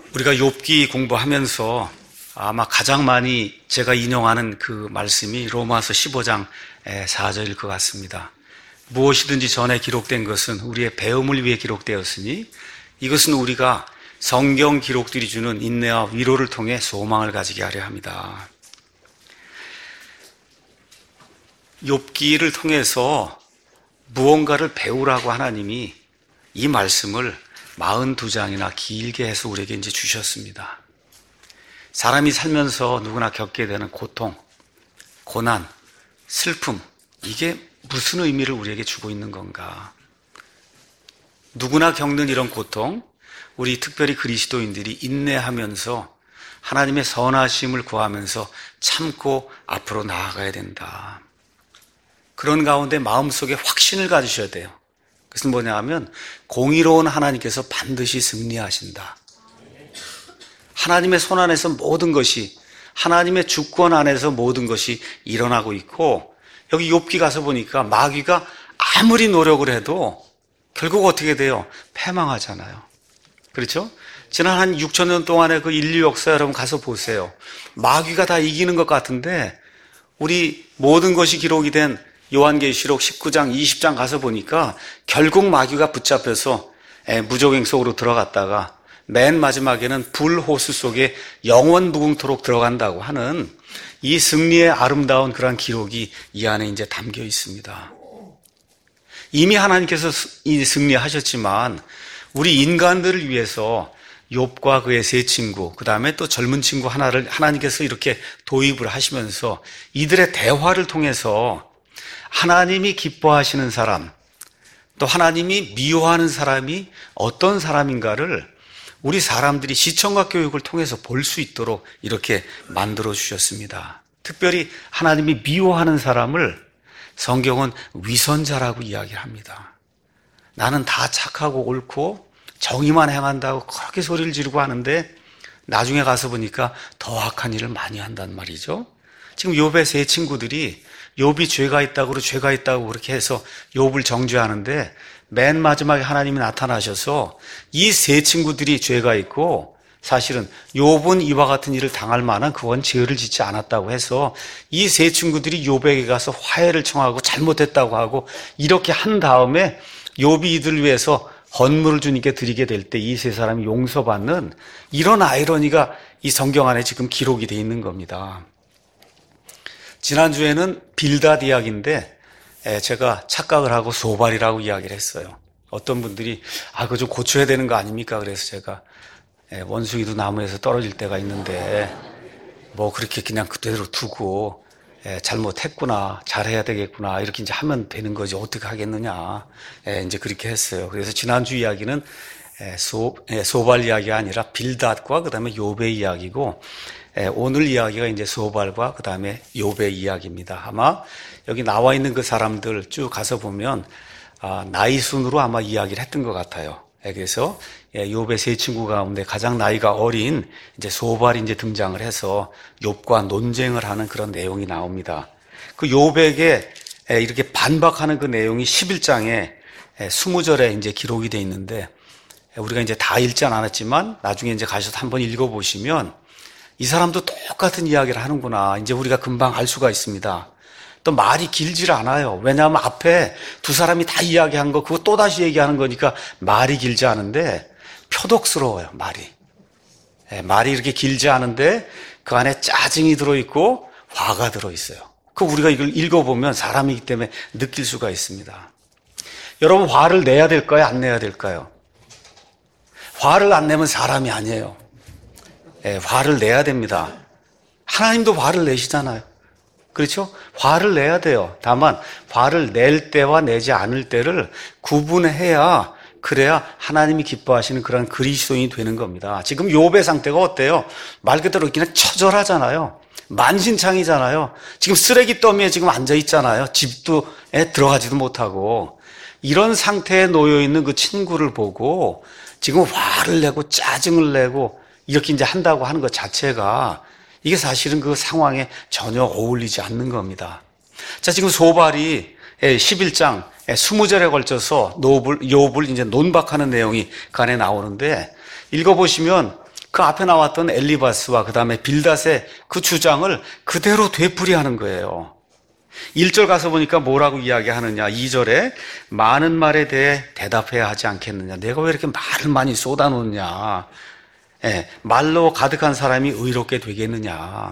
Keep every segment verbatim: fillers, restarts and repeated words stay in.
우리가 욥기 공부하면서 아마 가장 많이 제가 인용하는 그 말씀이 로마서 십오 장 사 절일 것 같습니다. 무엇이든지 전에 기록된 것은 우리의 배움을 위해 기록되었으니 이것은 우리가 성경 기록들이 주는 인내와 위로를 통해 소망을 가지게 하려 합니다. 욥기를 통해서 무언가를 배우라고 하나님이 이 말씀을 사십이 장이나 길게 해서 우리에게 이제 주셨습니다. 사람이 살면서 누구나 겪게 되는 고통, 고난, 슬픔, 이게 무슨 의미를 우리에게 주고 있는 건가? 누구나 겪는 이런 고통, 우리 특별히 그리스도인들이 인내하면서 하나님의 선하심을 구하면서 참고 앞으로 나아가야 된다. 그런 가운데 마음속에 확신을 가지셔야 돼요. 그것은 뭐냐 하면 공의로운 하나님께서 반드시 승리하신다. 하나님의 손 안에서 모든 것이, 하나님의 주권 안에서 모든 것이 일어나고 있고, 여기 욥기 가서 보니까 마귀가 아무리 노력을 해도 결국 어떻게 돼요? 패망하잖아요. 그렇죠? 지난 한 육천 년 동안의 그 인류 역사 여러분 가서 보세요. 마귀가 다 이기는 것 같은데 우리 모든 것이 기록이 된 요한계시록 십구 장, 이십 장 가서 보니까 결국 마귀가 붙잡혀서 무적행 속으로 들어갔다가 맨 마지막에는 불호수 속에 영원 무궁토록 들어간다고 하는 이 승리의 아름다운 그런 기록이 이 안에 이제 담겨 있습니다. 이미 하나님께서 이 승리하셨지만 우리 인간들을 위해서 욥과 그의 세 친구, 그 다음에 또 젊은 친구 하나를 하나님께서 이렇게 도입을 하시면서 이들의 대화를 통해서 하나님이 기뻐하시는 사람, 또 하나님이 미워하는 사람이 어떤 사람인가를 우리 사람들이 시청각 교육을 통해서 볼 수 있도록 이렇게 만들어 주셨습니다. 특별히 하나님이 미워하는 사람을 성경은 위선자라고 이야기를 합니다. 나는 다 착하고 옳고 정의만 행한다고 그렇게 소리를 지르고 하는데 나중에 가서 보니까 더 악한 일을 많이 한단 말이죠. 지금 욥의 세 친구들이 욥이 죄가 있다고 죄가 있다고 그렇게 해서 욥을 정죄하는데 맨 마지막에 하나님이 나타나셔서 이 세 친구들이 죄가 있고 사실은 욥은 이와 같은 일을 당할 만한 그건 죄를 짓지 않았다고 해서 이 세 친구들이 욥에게 가서 화해를 청하고 잘못했다고 하고 이렇게 한 다음에 욥이 이들을 위해서 헌물을 주님께 드리게 될 때 이 세 사람이 용서받는 이런 아이러니가 이 성경 안에 지금 기록이 되어 있는 겁니다. 지난주에는 빌닷 이야기인데 제가 착각을 하고 소발이라고 이야기를 했어요. 어떤 분들이 아 그거 좀 고쳐야 되는 거 아닙니까? 그래서 제가 원숭이도 나무에서 떨어질 때가 있는데 뭐 그렇게 그냥 그대로 두고 잘못했구나, 잘해야 되겠구나 이렇게 이제 하면 되는 거지 어떻게 하겠느냐 이제 그렇게 했어요. 그래서 지난주 이야기는 소, 소발 이야기가 아니라 빌닷과 그 다음에 욥의 이야기고 오늘 이야기가 이제 소발과 그 다음에 욥의 이야기입니다. 아마 여기 나와 있는 그 사람들 쭉 가서 보면 나이 순으로 아마 이야기를 했던 것 같아요. 그래서 욥의 세 친구 가운데 가장 나이가 어린 이제 소발이 이제 등장을 해서 욥과 논쟁을 하는 그런 내용이 나옵니다. 그 욥에게 이렇게 반박하는 그 내용이 십일 장에 이십 절에 이제 기록이 돼 있는데 우리가 이제 다 읽지는 않았지만 나중에 이제 가셔서 한번 읽어보시면 이 사람도 똑같은 이야기를 하는구나. 이제 우리가 금방 알 수가 있습니다. 또 말이 길질 않아요. 왜냐하면 앞에 두 사람이 다 이야기한 거 그거 또다시 얘기하는 거니까 말이 길지 않은데 표독스러워요. 말이. 네, 말이 이렇게 길지 않은데 그 안에 짜증이 들어있고 화가 들어있어요. 그 우리가 이걸 읽어보면 사람이기 때문에 느낄 수가 있습니다. 여러분 화를 내야 될까요? 안 내야 될까요? 화를 안 내면 사람이 아니에요. 네, 화를 내야 됩니다. 하나님도 화를 내시잖아요. 그렇죠? 화를 내야 돼요. 다만 화를 낼 때와 내지 않을 때를 구분해야 그래야 하나님이 기뻐하시는 그런 그리스도인이 되는 겁니다. 지금 욥의 상태가 어때요? 말 그대로 그냥 처절하잖아요. 만신창이잖아요. 지금 쓰레기 더미에 지금 앉아 있잖아요. 집도에 들어가지도 못하고 이런 상태에 놓여 있는 그 친구를 보고 지금 화를 내고 짜증을 내고 이렇게 이제 한다고 하는 것 자체가 이게 사실은 그 상황에 전혀 어울리지 않는 겁니다. 자, 지금 소발이 십일 장 이십 절에 걸쳐서 욥을, 욥을 이제 논박하는 내용이 그 안에 나오는데 읽어보시면 그 앞에 나왔던 엘리바스와 그 다음에 빌닷의 그 주장을 그대로 되풀이하는 거예요. 일 절 가서 보니까 뭐라고 이야기하느냐. 이 절에 많은 말에 대해 대답해야 하지 않겠느냐. 내가 왜 이렇게 말을 많이 쏟아놓느냐. 예, 말로 가득한 사람이 의롭게 되겠느냐.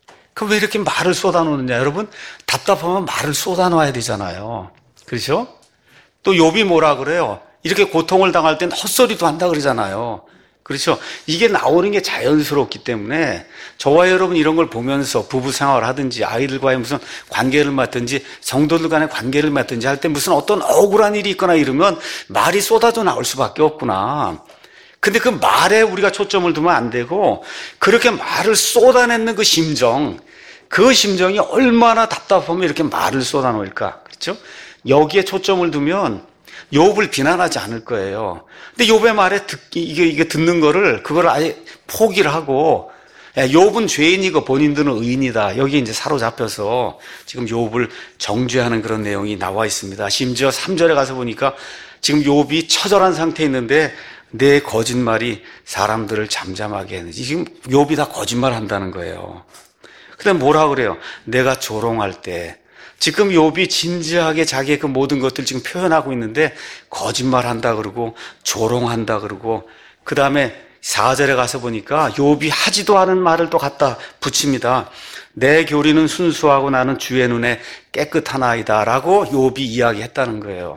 그 왜 이렇게 말을 쏟아놓느냐. 여러분, 답답하면 말을 쏟아놔야 되잖아요. 그렇죠? 또 욥이 뭐라 그래요? 이렇게 고통을 당할 땐 헛소리도 한다 그러잖아요. 그렇죠? 이게 나오는 게 자연스럽기 때문에 저와 여러분 이런 걸 보면서 부부 생활을 하든지 아이들과의 무슨 관계를 맡든지 성도들 간의 관계를 맡든지 할 때 무슨 어떤 억울한 일이 있거나 이러면 말이 쏟아져 나올 수밖에 없구나. 근데 그 말에 우리가 초점을 두면 안 되고 그렇게 말을 쏟아내는 그 심정, 그 심정이 얼마나 답답하면 이렇게 말을 쏟아놓을까. 그렇죠? 여기에 초점을 두면 욥을 비난하지 않을 거예요. 근데 욥의 말에 듣기, 이게, 이게 듣는 거를, 그걸 아예 포기를 하고, 욥은 죄인이고 본인들은 의인이다. 여기에 이제 사로잡혀서 지금 욥을 정죄하는 그런 내용이 나와 있습니다. 심지어 삼 절에 가서 보니까 지금 욥이 처절한 상태에 있는데 내 거짓말이 사람들을 잠잠하게 했는지. 지금 욥이 다 거짓말 한다는 거예요. 근데 뭐라 그래요? 내가 조롱할 때, 지금 욥이 진지하게 자기의 그 모든 것들 지금 표현하고 있는데 거짓말한다 그러고 조롱한다 그러고 그 다음에 사 절에 가서 보니까 욥이 하지도 않은 말을 또 갖다 붙입니다. 내 교리는 순수하고 나는 주의 눈에 깨끗하나이다 라고 욥이 이야기했다는 거예요.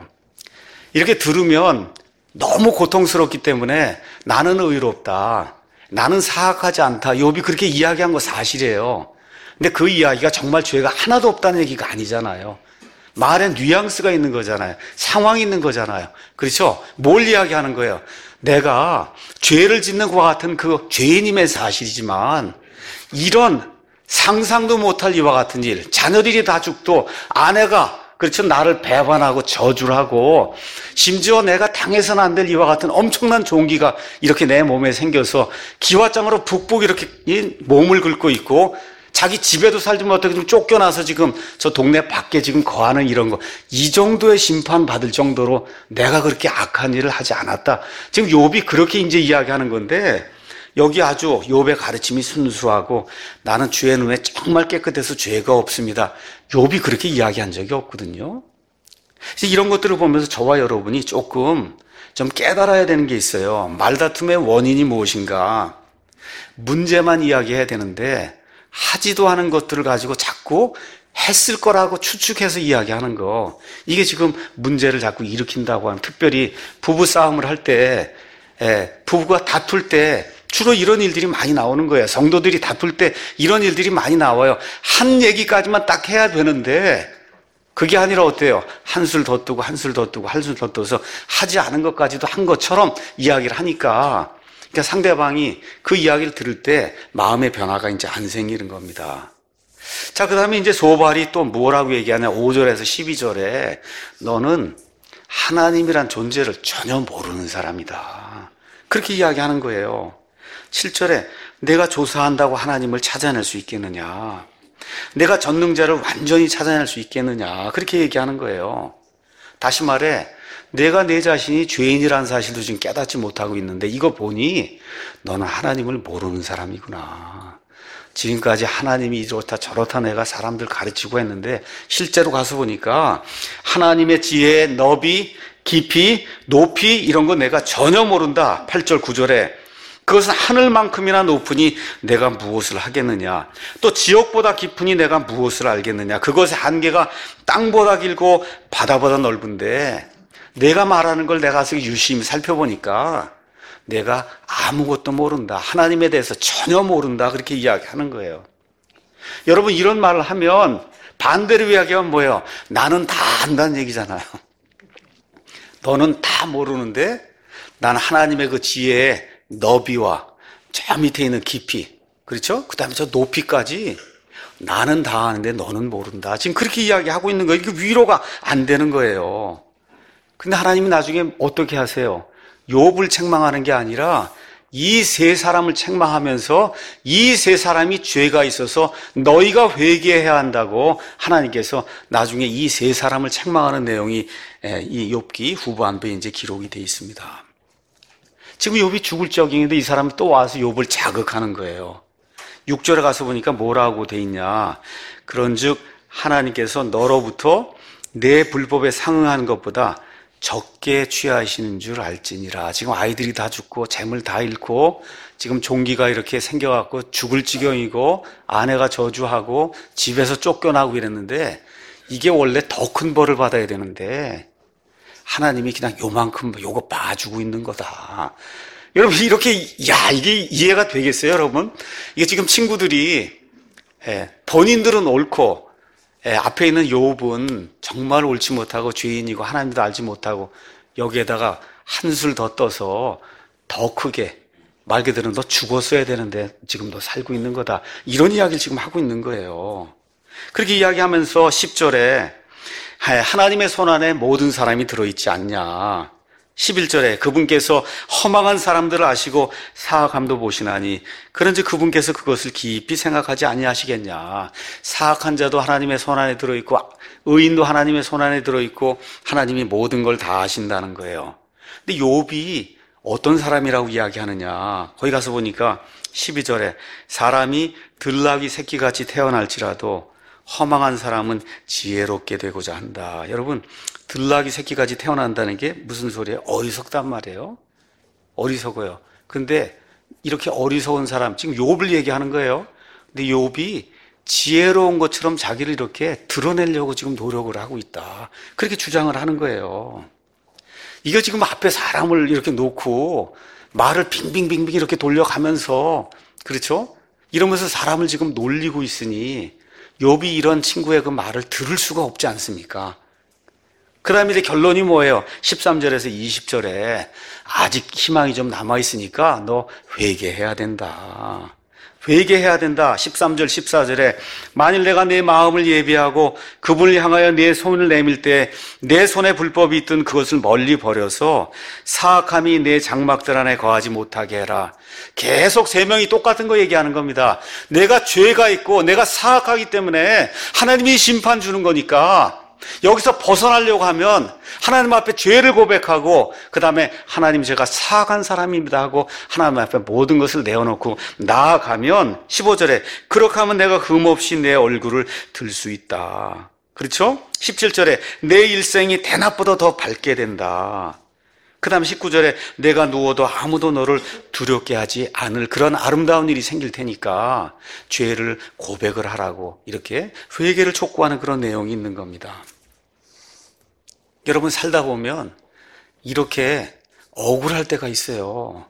이렇게 들으면 너무 고통스럽기 때문에 나는 의롭다, 나는 사악하지 않다, 욥이 그렇게 이야기한 거 사실이에요. 근데 그 이야기가 정말 죄가 하나도 없다는 얘기가 아니잖아요. 말에 뉘앙스가 있는 거잖아요. 상황이 있는 거잖아요. 그렇죠? 뭘 이야기하는 거예요? 내가 죄를 짓는 것과 같은 그 죄인임의 사실이지만 이런 상상도 못할 이와 같은 일, 자녀들이 다 죽도 아내가 그렇죠, 나를 배반하고 저주를 하고 심지어 내가 당해서는 안 될 이와 같은 엄청난 종기가 이렇게 내 몸에 생겨서 기와장으로 북북 이렇게 몸을 긁고 있고 자기 집에도 살지 못하게 좀 쫓겨나서 지금 저 동네 밖에 지금 거하는 이런 거, 이 정도의 심판 받을 정도로 내가 그렇게 악한 일을 하지 않았다. 지금 욥이 그렇게 이제 이야기하는 건데 여기 아주 욥의 가르침이 순수하고 나는 주의 눈에 정말 깨끗해서 죄가 없습니다. 욥이 그렇게 이야기한 적이 없거든요. 이런 것들을 보면서 저와 여러분이 조금 좀 깨달아야 되는 게 있어요. 말다툼의 원인이 무엇인가? 문제만 이야기해야 되는데 하지도 않은 것들을 가지고 자꾸 했을 거라고 추측해서 이야기하는 거, 이게 지금 문제를 자꾸 일으킨다고 하는, 특별히 부부 싸움을 할 때, 예, 부부가 다툴 때 주로 이런 일들이 많이 나오는 거예요. 성도들이 다툴 때 이런 일들이 많이 나와요. 한 얘기까지만 딱 해야 되는데 그게 아니라 어때요? 한술 더 뜨고 한술 더 뜨고 한술 더 떠서 하지 않은 것까지도 한 것처럼 이야기를 하니까, 그러니까 상대방이 그 이야기를 들을 때 마음의 변화가 이제 안 생기는 겁니다. 자, 그 다음에 이제 소발이 또 뭐라고 얘기하냐. 오 절에서 십이 절에 너는 하나님이란 존재를 전혀 모르는 사람이다. 그렇게 이야기하는 거예요. 칠 절에 내가 조사한다고 하나님을 찾아낼 수 있겠느냐. 내가 전능자를 완전히 찾아낼 수 있겠느냐. 그렇게 얘기하는 거예요. 다시 말해 내가 내 자신이 죄인이라는 사실도 지금 깨닫지 못하고 있는데 이거 보니 너는 하나님을 모르는 사람이구나. 지금까지 하나님이 이렇다 저렇다 내가 사람들 가르치고 했는데 실제로 가서 보니까 하나님의 지혜의 너비, 깊이, 높이 이런 거 내가 전혀 모른다. 팔 절 구 절에 그것은 하늘만큼이나 높으니 내가 무엇을 하겠느냐. 또 지옥보다 깊으니 내가 무엇을 알겠느냐. 그것의 한계가 땅보다 길고 바다보다 넓은데 내가 말하는 걸 내가 유심히 살펴보니까 내가 아무것도 모른다. 하나님에 대해서 전혀 모른다. 그렇게 이야기하는 거예요. 여러분 이런 말을 하면 반대로 이야기하면 뭐예요? 나는 다 안다는 얘기잖아요. 너는 다 모르는데 나는 하나님의 그 지혜의 너비와 저 밑에 있는 깊이, 그렇죠? 그 다음에 저 높이까지 나는 다 아는데 너는 모른다. 지금 그렇게 이야기하고 있는 거예요. 이게 위로가 안 되는 거예요. 근데 하나님이 나중에 어떻게 하세요? 욥을 책망하는 게 아니라 이 세 사람을 책망하면서 이 세 사람이 죄가 있어서 너희가 회개해야 한다고 하나님께서 나중에 이 세 사람을 책망하는 내용이 이 욥기 후반부에 이제 기록이 되어 있습니다. 지금 욥이 죽을 적인데 이 사람이 또 와서 욥을 자극하는 거예요. 육 절에 가서 보니까 뭐라고 돼 있냐. 그런즉 하나님께서 너로부터 내 불법에 상응하는 것보다 적게 취하시는 줄 알지니라. 지금 아이들이 다 죽고 재물 다 잃고 지금 종기가 이렇게 생겨갖고 죽을 지경이고 아내가 저주하고 집에서 쫓겨나고 이랬는데 이게 원래 더 큰 벌을 받아야 되는데 하나님이 그냥 요만큼 요거 봐주고 있는 거다. 여러분 이렇게 야 이게 이해가 되겠어요 여러분? 이게 지금 친구들이 예, 본인들은 옳고 예, 앞에 있는 욥은 정말 옳지 못하고 죄인이고 하나님도 알지 못하고 여기에다가 한술 더 떠서 더 크게 말 그대로 너 죽었어야 되는데 지금 너 살고 있는 거다. 이런 이야기를 지금 하고 있는 거예요. 그렇게 이야기하면서 십 절에 하나님의 손안에 모든 사람이 들어있지 않냐. 십일 절에 그분께서 허망한 사람들을 아시고 사악함도 보시나니 그런지 그분께서 그것을 깊이 생각하지 아니하시겠냐. 사악한 자도 하나님의 손안에 들어있고 의인도 하나님의 손안에 들어있고 하나님이 모든 걸 다 아신다는 거예요. 근데 욥이 어떤 사람이라고 이야기하느냐. 거기 가서 보니까 십이 절에 사람이 들나귀 새끼같이 태어날지라도 허망한 사람은 지혜롭게 되고자 한다. 여러분 들나귀 새끼같이 태어난다는 게 무슨 소리예요? 어리석단 말이에요. 어리석어요. 근데 이렇게 어리석은 사람 지금 욥을 얘기하는 거예요. 근데 욥이 지혜로운 것처럼 자기를 이렇게 드러내려고 지금 노력을 하고 있다. 그렇게 주장을 하는 거예요. 이거 지금 앞에 사람을 이렇게 놓고 말을 빙빙빙빙 이렇게 돌려가면서 그렇죠? 이러면서 사람을 지금 놀리고 있으니 욥이 이런 친구의 그 말을 들을 수가 없지 않습니까? 그 다음에 이제 결론이 뭐예요? 십삼 절에서 이십 절에 아직 희망이 좀 남아있으니까 너 회개해야 된다. 회개해야 된다. 십삼 절, 십사 절에 만일 내가 내 마음을 예비하고 그분을 향하여 내 손을 내밀 때 내 손에 불법이 있든 그것을 멀리 버려서 사악함이 내 장막들 안에 거하지 못하게 해라. 계속 세 명이 똑같은 거 얘기하는 겁니다. 내가 죄가 있고 내가 사악하기 때문에 하나님이 심판 주는 거니까 여기서 벗어나려고 하면 하나님 앞에 죄를 고백하고 그 다음에 하나님 제가 사악한 사람입니다 하고 하나님 앞에 모든 것을 내어놓고 나아가면 십오 절에 그렇게 하면 내가 흠없이 내 얼굴을 들 수 있다. 그렇죠? 십칠 절에 내 일생이 대낮보다 더 밝게 된다. 그 다음 십구 절에 내가 누워도 아무도 너를 두렵게 하지 않을 그런 아름다운 일이 생길 테니까 죄를 고백을 하라고 이렇게 회개를 촉구하는 그런 내용이 있는 겁니다. 여러분 살다 보면 이렇게 억울할 때가 있어요.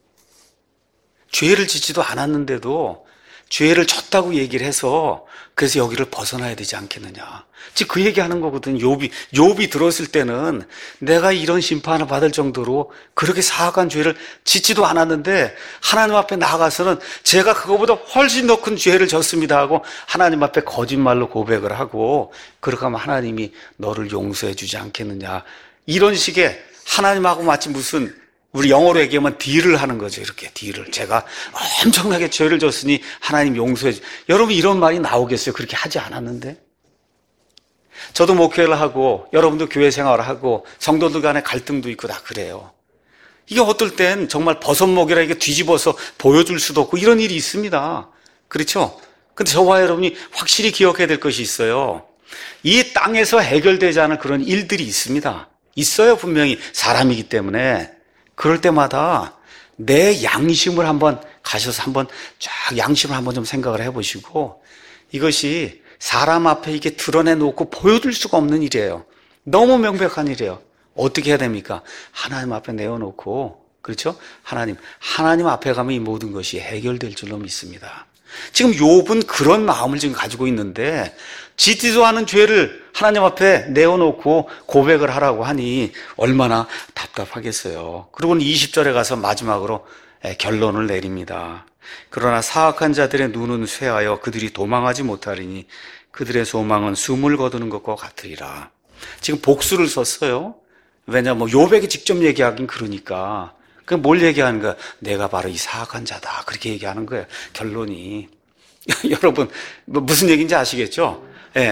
죄를 짓지도 않았는데도 죄를 졌다고 얘기를 해서 그래서 여기를 벗어나야 되지 않겠느냐. 즉 그 얘기하는 거거든. 욥이 욥이 들었을 때는 내가 이런 심판을 받을 정도로 그렇게 사악한 죄를 짓지도 않았는데 하나님 앞에 나아가서는 제가 그거보다 훨씬 더 큰 죄를 졌습니다 하고 하나님 앞에 거짓말로 고백을 하고 그렇게 하면 하나님이 너를 용서해 주지 않겠느냐. 이런 식의 하나님하고 마치 무슨 우리 영어로 얘기하면 딜을 하는 거죠. 이렇게 딜을. 제가 엄청나게 죄를 졌으니 하나님 용서해 주. 여러분 이런 말이 나오겠어요? 그렇게 하지 않았는데. 저도 목회를 하고 여러분도 교회 생활을 하고 성도들 간에 갈등도 있고 다 그래요. 이게 어떨 땐 정말 버섯목이라 이게 뒤집어서 보여줄 수도 없고 이런 일이 있습니다. 그렇죠? 근데 저와 여러분이 확실히 기억해야 될 것이 있어요. 이 땅에서 해결되지 않은 그런 일들이 있습니다. 있어요. 분명히 사람이기 때문에. 그럴 때마다 내 양심을 한번 가셔서 한번 쫙 양심을 한번 좀 생각을 해보시고 이것이 사람 앞에 이게 드러내놓고 보여줄 수가 없는 일이에요. 너무 명백한 일이에요. 어떻게 해야 됩니까? 하나님 앞에 내어놓고 그렇죠? 하나님 하나님 앞에 가면 이 모든 것이 해결될 줄로 믿습니다. 지금 욥은 그런 마음을 지금 가지고 있는데 짓지도 않은 죄를 하나님 앞에 내어놓고 고백을 하라고 하니 얼마나 답답하겠어요. 그리고는 이십 절에 가서 마지막으로 결론을 내립니다. 그러나 사악한 자들의 눈은 쇠하여 그들이 도망하지 못하리니 그들의 소망은 숨을 거두는 것과 같으리라. 지금 복수를 썼어요. 왜냐하면 뭐 욥에게 직접 얘기하긴 그러니까. 그 뭘 얘기하는 거야? 내가 바로 이 사악한 자다. 그렇게 얘기하는 거예요. 결론이. 여러분, 뭐 무슨 얘기인지 아시겠죠? 예.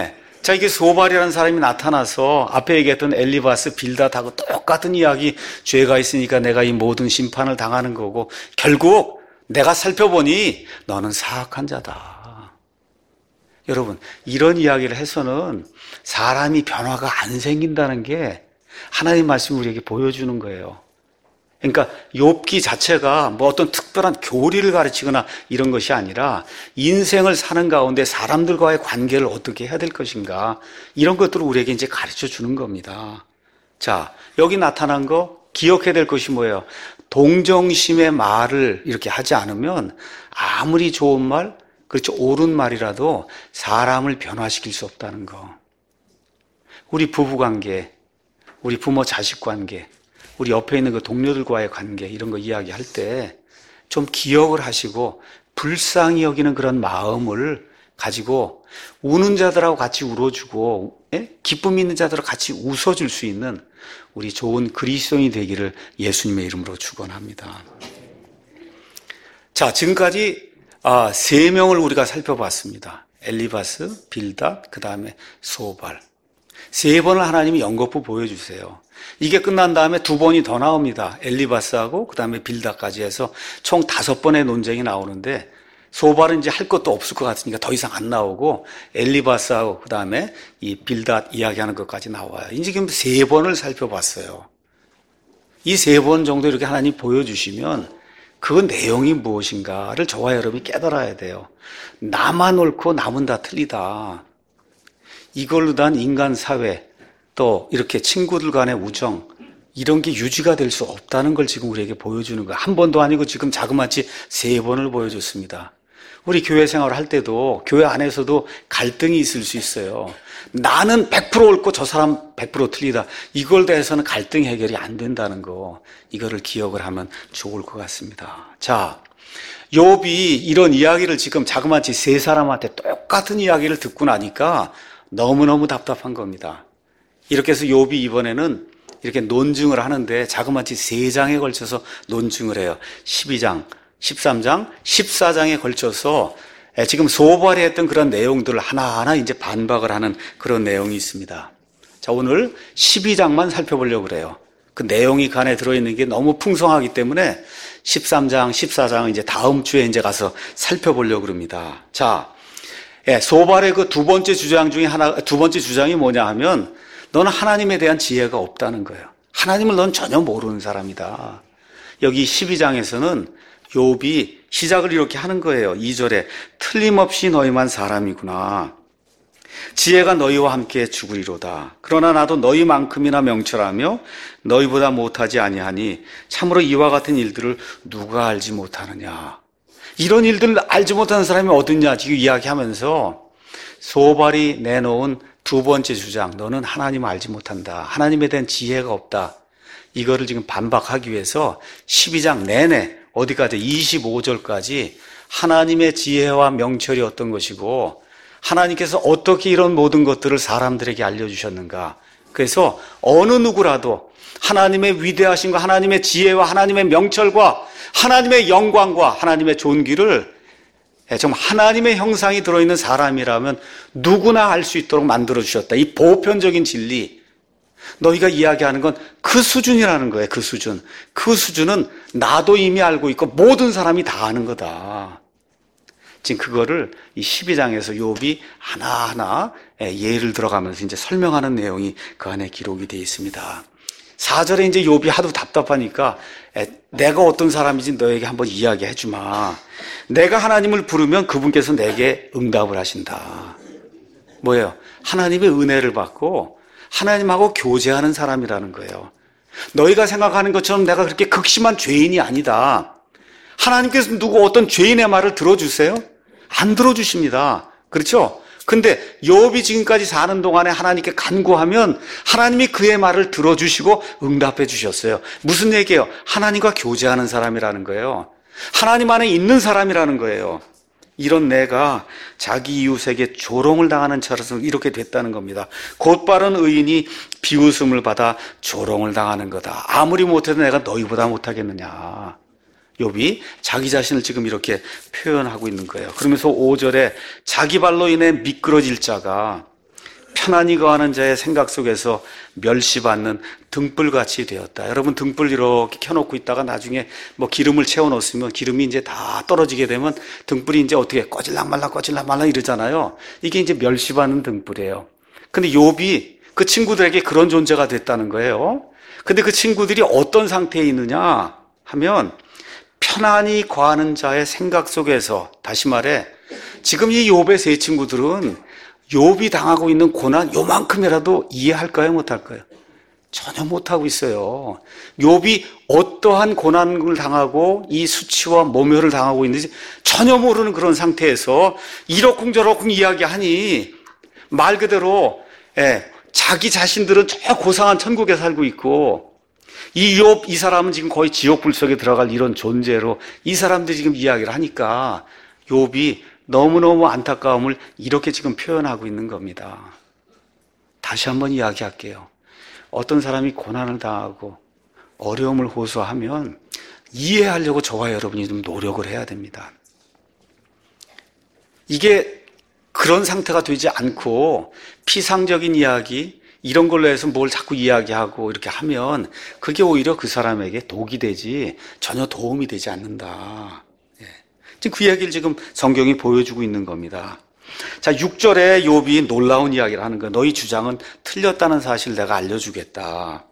자, 이게 소발이라는 사람이 나타나서 앞에 얘기했던 엘리바스, 빌닷하고 똑같은 이야기, 죄가 있으니까 내가 이 모든 심판을 당하는 거고 결국 내가 살펴보니 너는 사악한 자다. 여러분, 이런 이야기를 해서는 사람이 변화가 안 생긴다는 게 하나님 말씀이 우리에게 보여주는 거예요. 그러니까 욥기 자체가 뭐 어떤 특별한 교리를 가르치거나 이런 것이 아니라 인생을 사는 가운데 사람들과의 관계를 어떻게 해야 될 것인가, 이런 것들을 우리에게 이제 가르쳐 주는 겁니다. 자, 여기 나타난 거 기억해야 될 것이 뭐예요? 동정심의 말을 이렇게 하지 않으면 아무리 좋은 말, 그렇죠, 옳은 말이라도 사람을 변화시킬 수 없다는 거. 우리 부부관계, 우리 부모 자식 관계, 우리 옆에 있는 그 동료들과의 관계, 이런 거 이야기할 때 좀 기억을 하시고 불쌍히 여기는 그런 마음을 가지고 우는 자들하고 같이 울어주고, 예? 기쁨 있는 자들하고 같이 웃어줄 수 있는 우리 좋은 그리스도인이 되기를 예수님의 이름으로 축원합니다. 자, 지금까지 아, 세 명을 우리가 살펴봤습니다. 엘리바스, 빌닷, 그 다음에 소발. 세 번을 하나님이 연거푸 보여주세요. 이게 끝난 다음에 두 번이 더 나옵니다. 엘리바스하고 그 다음에 빌닷까지 해서 총 다섯 번의 논쟁이 나오는데, 소발은 이제 할 것도 없을 것 같으니까 더 이상 안 나오고 엘리바스하고 그 다음에 이 빌닷 이야기하는 것까지 나와요. 이제 지금 세 번을 살펴봤어요. 이 세 번 정도 이렇게 하나님 보여주시면 그 내용이 무엇인가를 저와 여러분이 깨달아야 돼요. 나만 옳고 남은 다 틀리다. 이걸로 단 인간 사회, 또 이렇게 친구들 간의 우정, 이런 게 유지가 될 수 없다는 걸 지금 우리에게 보여주는 거예요. 한 번도 아니고 지금 자그마치 세 번을 보여줬습니다. 우리 교회 생활을 할 때도 교회 안에서도 갈등이 있을 수 있어요. 나는 백 퍼센트 옳고 저 사람 백 퍼센트 틀리다. 이걸 대해서는 갈등 해결이 안 된다는 거, 이거를 기억을 하면 좋을 것 같습니다. 자, 욥이 이런 이야기를 지금 자그마치 세 사람한테 똑같은 이야기를 듣고 나니까 너무너무 답답한 겁니다. 이렇게 해서 욥이 이번에는 이렇게 논증을 하는데 자그마치 세 장에 걸쳐서 논증을 해요. 십이 장, 십삼 장, 십사 장에 걸쳐서 지금 소발이 했던 그런 내용들을 하나하나 이제 반박을 하는 그런 내용이 있습니다. 자, 오늘 십이 장만 살펴보려고 그래요. 그 내용이 그 안에 들어있는 게 너무 풍성하기 때문에 십삼 장, 십사 장 이제 다음 주에 이제 가서 살펴보려고 그럽니다. 자, 예, 소발의 그 두 번째 주장 중에 하나, 두 번째 주장이 뭐냐 하면, 너는 하나님에 대한 지혜가 없다는 거예요. 하나님을 넌 전혀 모르는 사람이다. 여기 십이 장에서는 욥이 시작을 이렇게 하는 거예요. 이 절에 틀림없이 너희만 사람이구나. 지혜가 너희와 함께 죽으리로다. 그러나 나도 너희만큼이나 명철하며 너희보다 못하지 아니하니 참으로 이와 같은 일들을 누가 알지 못하느냐. 이런 일들을 알지 못하는 사람이 어딨냐 지금 이야기하면서 소발이 내놓은 두 번째 주장, 너는 하나님을 알지 못한다, 하나님에 대한 지혜가 없다, 이거를 지금 반박하기 위해서 십이 장 내내 어디까지 이십오 절까지 하나님의 지혜와 명철이 어떤 것이고 하나님께서 어떻게 이런 모든 것들을 사람들에게 알려주셨는가. 그래서 어느 누구라도 하나님의 위대하심과 하나님의 지혜와 하나님의 명철과 하나님의 영광과 하나님의 존귀를 정말 하나님의 형상이 들어있는 사람이라면 누구나 알 수 있도록 만들어주셨다. 이 보편적인 진리, 너희가 이야기하는 건 그 수준이라는 거예요. 그 수준. 그 수준은 나도 이미 알고 있고 모든 사람이 다 아는 거다. 지금 그거를 이 십이 장에서 욥이 하나하나 예를 들어가면서 이제 설명하는 내용이 그 안에 기록이 되어 있습니다. 사 절에 이제 욥이 하도 답답하니까 내가 어떤 사람인지 너에게 한번 이야기해 주마. 내가 하나님을 부르면 그분께서 내게 응답을 하신다. 뭐예요? 하나님의 은혜를 받고 하나님하고 교제하는 사람이라는 거예요. 너희가 생각하는 것처럼 내가 그렇게 극심한 죄인이 아니다. 하나님께서 누구 어떤 죄인의 말을 들어주세요? 안 들어주십니다. 그렇죠? 근데 욥이 지금까지 사는 동안에 하나님께 간구하면 하나님이 그의 말을 들어주시고 응답해 주셨어요. 무슨 얘기예요? 하나님과 교제하는 사람이라는 거예요. 하나님 안에 있는 사람이라는 거예요. 이런 내가 자기 이웃에게 조롱을 당하는 처럼 이렇게 됐다는 겁니다. 곧바른 의인이 비웃음을 받아 조롱을 당하는 거다. 아무리 못해도 내가 너희보다 못하겠느냐. 욥이 자기 자신을 지금 이렇게 표현하고 있는 거예요. 그러면서 오 절에 자기 발로 인해 미끄러질 자가 편안히 거하는 자의 생각 속에서 멸시받는 등불같이 되었다. 여러분, 등불 이렇게 켜놓고 있다가 나중에 뭐 기름을 채워 놓으면 기름이 이제 다 떨어지게 되면 등불이 이제 어떻게 꺼질락 말락 꺼질락 말락 이러잖아요. 이게 이제 멸시받는 등불이에요. 근데 욥이 그 친구들에게 그런 존재가 됐다는 거예요. 근데 그 친구들이 어떤 상태에 있느냐 하면 편안히 거하는 자의 생각 속에서, 다시 말해 지금 이 욥의 세 친구들은 욥이 당하고 있는 고난 요만큼이라도 이해할까요? 못할까요? 전혀 못하고 있어요. 욥이 어떠한 고난을 당하고 이 수치와 모멸을 당하고 있는지 전혀 모르는 그런 상태에서 이러쿵저러쿵 이야기하니 말 그대로 예, 자기 자신들은 저 고상한 천국에 살고 있고 이 욥, 이 사람은 지금 거의 지옥 불속에 들어갈 이런 존재로 이 사람들이 지금 이야기를 하니까 욥이 너무너무 안타까움을 이렇게 지금 표현하고 있는 겁니다. 다시 한번 이야기할게요. 어떤 사람이 고난을 당하고 어려움을 호소하면 이해하려고 저와 여러분이 좀 노력을 해야 됩니다. 이게 그런 상태가 되지 않고 피상적인 이야기 이런 걸로 해서 뭘 자꾸 이야기하고 이렇게 하면 그게 오히려 그 사람에게 독이 되지 전혀 도움이 되지 않는다. 지금 그 이야기를 지금 성경이 보여주고 있는 겁니다. 자, 육 절에 욥이 놀라운 이야기를 하는 거예요. 너희 주장은 틀렸다는 사실을 내가 알려주겠다.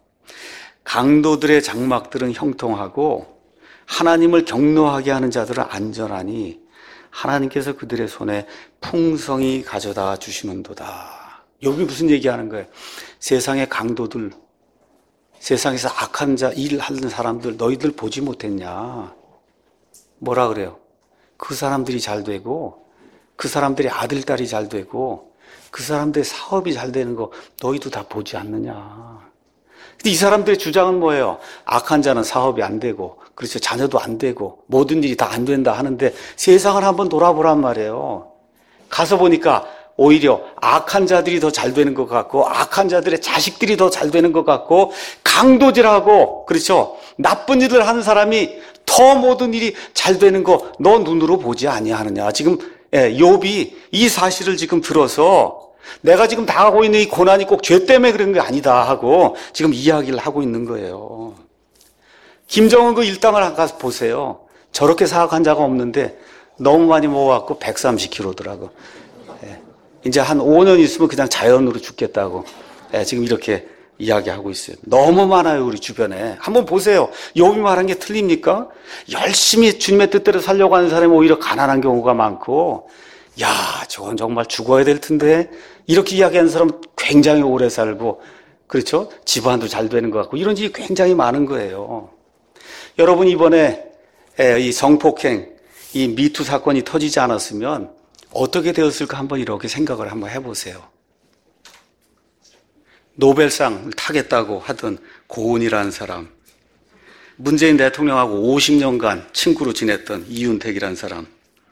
강도들의 장막들은 형통하고 하나님을 경노하게 하는 자들은 안전하니 하나님께서 그들의 손에 풍성히 가져다 주시는도다. 욥이 무슨 얘기하는 거예요? 세상의 강도들, 세상에서 악한 자, 일하는 사람들 너희들 보지 못했냐? 뭐라 그래요? 그 사람들이 잘 되고 그 사람들의 아들, 딸이 잘 되고 그 사람들의 사업이 잘 되는 거 너희도 다 보지 않느냐. 근데 이 사람들의 주장은 뭐예요? 악한 자는 사업이 안 되고 그렇죠, 자녀도 안 되고 모든 일이 다 안 된다 하는데 세상을 한번 돌아보란 말이에요. 가서 보니까 오히려 악한 자들이 더 잘 되는 것 같고 악한 자들의 자식들이 더 잘 되는 것 같고 강도질하고 그렇죠, 나쁜 일을 하는 사람이 더 모든 일이 잘 되는 거 너 눈으로 보지 아니하느냐. 지금 욥이 이 사실을 지금 들어서 내가 지금 당하고 있는 이 고난이 꼭 죄 때문에 그런 게 아니다 하고 지금 이야기를 하고 있는 거예요. 김정은 그 일당을 가서 보세요. 저렇게 사악한 자가 없는데 너무 많이 먹어갖고 백삼십 킬로그램더라고. 이제 한 오 년 있으면 그냥 자연으로 죽겠다고 지금 이렇게 이야기하고 있어요. 너무 많아요, 우리 주변에. 한번 보세요. 욥이 말한 게 틀립니까? 열심히 주님의 뜻대로 살려고 하는 사람이 오히려 가난한 경우가 많고, 야, 저건 정말 죽어야 될 텐데 이렇게 이야기하는 사람은 굉장히 오래 살고, 그렇죠? 집안도 잘 되는 것 같고 이런 일이 굉장히 많은 거예요. 여러분, 이번에 이 성폭행, 이 미투 사건이 터지지 않았으면 어떻게 되었을까 한번 이렇게 생각을 한번 해보세요. 노벨상을 타겠다고 하던 고은이라는 사람, 문재인 대통령하고 오십 년간 친구로 지냈던 이윤택이라는 사람,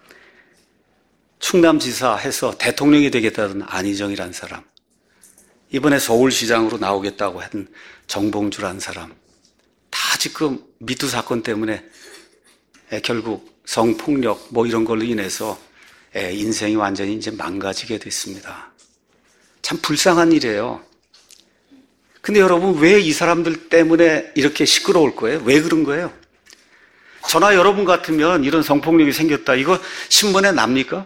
충남지사 해서 대통령이 되겠다던 안희정이라는 사람, 이번에 서울시장으로 나오겠다고 한 정봉주라는 사람, 다 지금 미투 사건 때문에 결국 성폭력 뭐 이런 걸로 인해서 인생이 완전히 이제 망가지게 됐습니다. 참 불쌍한 일이에요. 근데 여러분, 왜 이 사람들 때문에 이렇게 시끄러울 거예요? 왜 그런 거예요? 저나 여러분 같으면 이런 성폭력이 생겼다, 이거 신문에 납니까?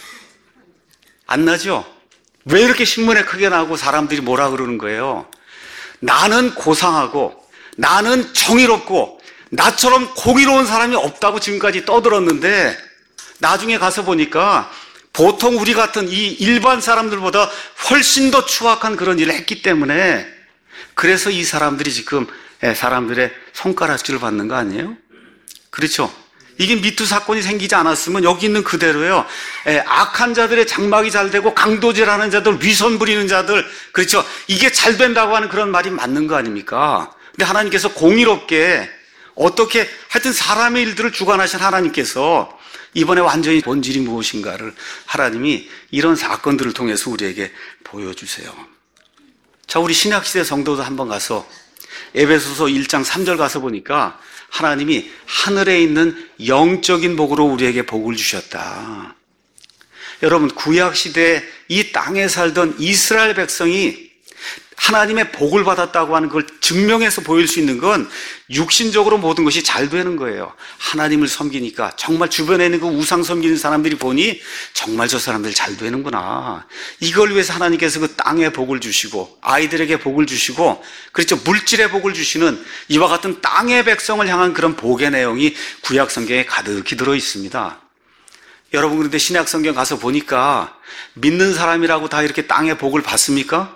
안 나죠? 왜 이렇게 신문에 크게 나고 사람들이 뭐라 그러는 거예요? 나는 고상하고 나는 정의롭고 나처럼 공의로운 사람이 없다고 지금까지 떠들었는데 나중에 가서 보니까 보통 우리 같은 이 일반 사람들보다 훨씬 더 추악한 그런 일을 했기 때문에, 그래서 이 사람들이 지금 사람들의 손가락질을 받는 거 아니에요? 그렇죠? 이게 미투 사건이 생기지 않았으면 여기 있는 그대로예요. 악한 자들의 장막이 잘 되고 강도질하는 자들, 위선 부리는 자들, 그렇죠? 이게 잘 된다고 하는 그런 말이 맞는 거 아닙니까? 근데 하나님께서 공의롭게 어떻게 하여튼 사람의 일들을 주관하신 하나님께서 이번에 완전히 본질이 무엇인가를 하나님이 이런 사건들을 통해서 우리에게 보여주세요. 자, 우리 신약시대 성도도 한번 가서 에베소서 일 장 삼 절 가서 보니까 하나님이 하늘에 있는 영적인 복으로 우리에게 복을 주셨다. 여러분, 구약시대에 이 땅에 살던 이스라엘 백성이 하나님의 복을 받았다고 하는 걸 증명해서 보일 수 있는 건 육신적으로 모든 것이 잘 되는 거예요. 하나님을 섬기니까 정말 주변에 있는 그 우상 섬기는 사람들이 보니 정말 저 사람들 잘 되는구나. 이걸 위해서 하나님께서 그 땅에 복을 주시고 아이들에게 복을 주시고, 그렇죠, 물질의 복을 주시는 이와 같은 땅의 백성을 향한 그런 복의 내용이 구약 성경에 가득히 들어 있습니다. 여러분, 그런데 신약 성경 가서 보니까 믿는 사람이라고 다 이렇게 땅의 복을 받습니까?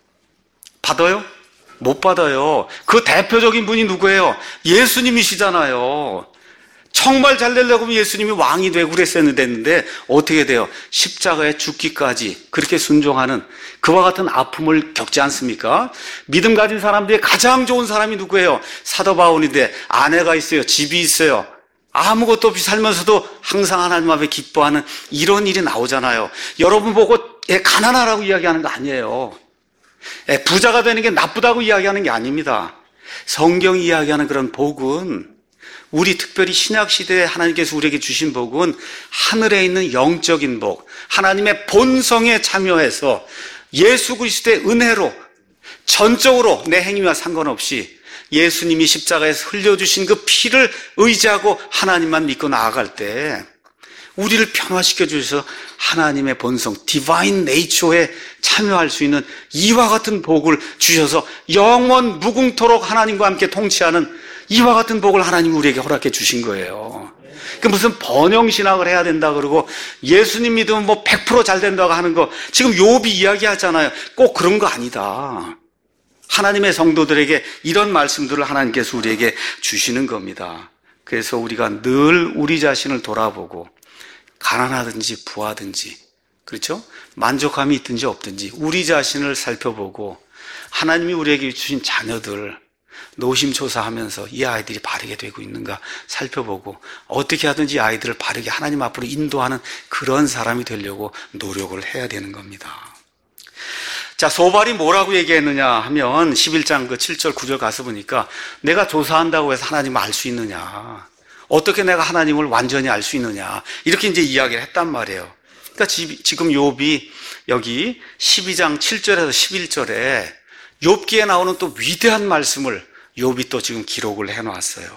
받아요? 못 받아요. 그 대표적인 분이 누구예요? 예수님이시잖아요. 정말 잘 되려고 하면 예수님이 왕이 되고 그랬었는데 어떻게 돼요? 십자가에 죽기까지 그렇게 순종하는 그와 같은 아픔을 겪지 않습니까? 믿음 가진 사람 중에 가장 좋은 사람이 누구예요? 사도 바울인데 아내가 있어요. 집이 있어요. 아무것도 없이 살면서도 항상 하나님 앞에 기뻐하는 이런 일이 나오잖아요. 여러분 보고 가난하라고 이야기하는 거 아니에요. 부자가 되는 게 나쁘다고 이야기하는 게 아닙니다. 성경이 이야기하는 그런 복은, 우리 특별히 신약시대에 하나님께서 우리에게 주신 복은 하늘에 있는 영적인 복, 하나님의 본성에 참여해서 예수 그리스도의 은혜로 전적으로 내 행위와 상관없이 예수님이 십자가에서 흘려주신 그 피를 의지하고 하나님만 믿고 나아갈 때 우리를 변화시켜 주셔서 하나님의 본성, 디바인 네이처에 참여할 수 있는 이와 같은 복을 주셔서 영원 무궁토록 하나님과 함께 통치하는 이와 같은 복을 하나님이 우리에게 허락해 주신 거예요. 그 무슨 번영신학을 해야 된다 그러고 예수님 믿으면 뭐 백 퍼센트 잘 된다고 하는 거 지금 욥이 이야기하잖아요. 꼭 그런 거 아니다. 하나님의 성도들에게 이런 말씀들을 하나님께서 우리에게 주시는 겁니다. 그래서 우리가 늘 우리 자신을 돌아보고 가난하든지 부하든지, 그렇죠? 만족함이 있든지 없든지 우리 자신을 살펴보고 하나님이 우리에게 주신 자녀들 노심초사하면서 이 아이들이 바르게 되고 있는가 살펴보고 어떻게 하든지 아이들을 바르게 하나님 앞으로 인도하는 그런 사람이 되려고 노력을 해야 되는 겁니다. 자, 소발이 뭐라고 얘기했느냐 하면 십일 장 그 칠 절 구 절 가서 보니까 내가 조사한다고 해서 하나님을 알 수 있느냐, 어떻게 내가 하나님을 완전히 알 수 있느냐, 이렇게 이제 이야기를 했단 말이에요. 그러니까 지금 욥이 여기 십이 장 칠 절에서 십일 절에 욥기에 나오는 또 위대한 말씀을 욥이 또 지금 기록을 해놨어요.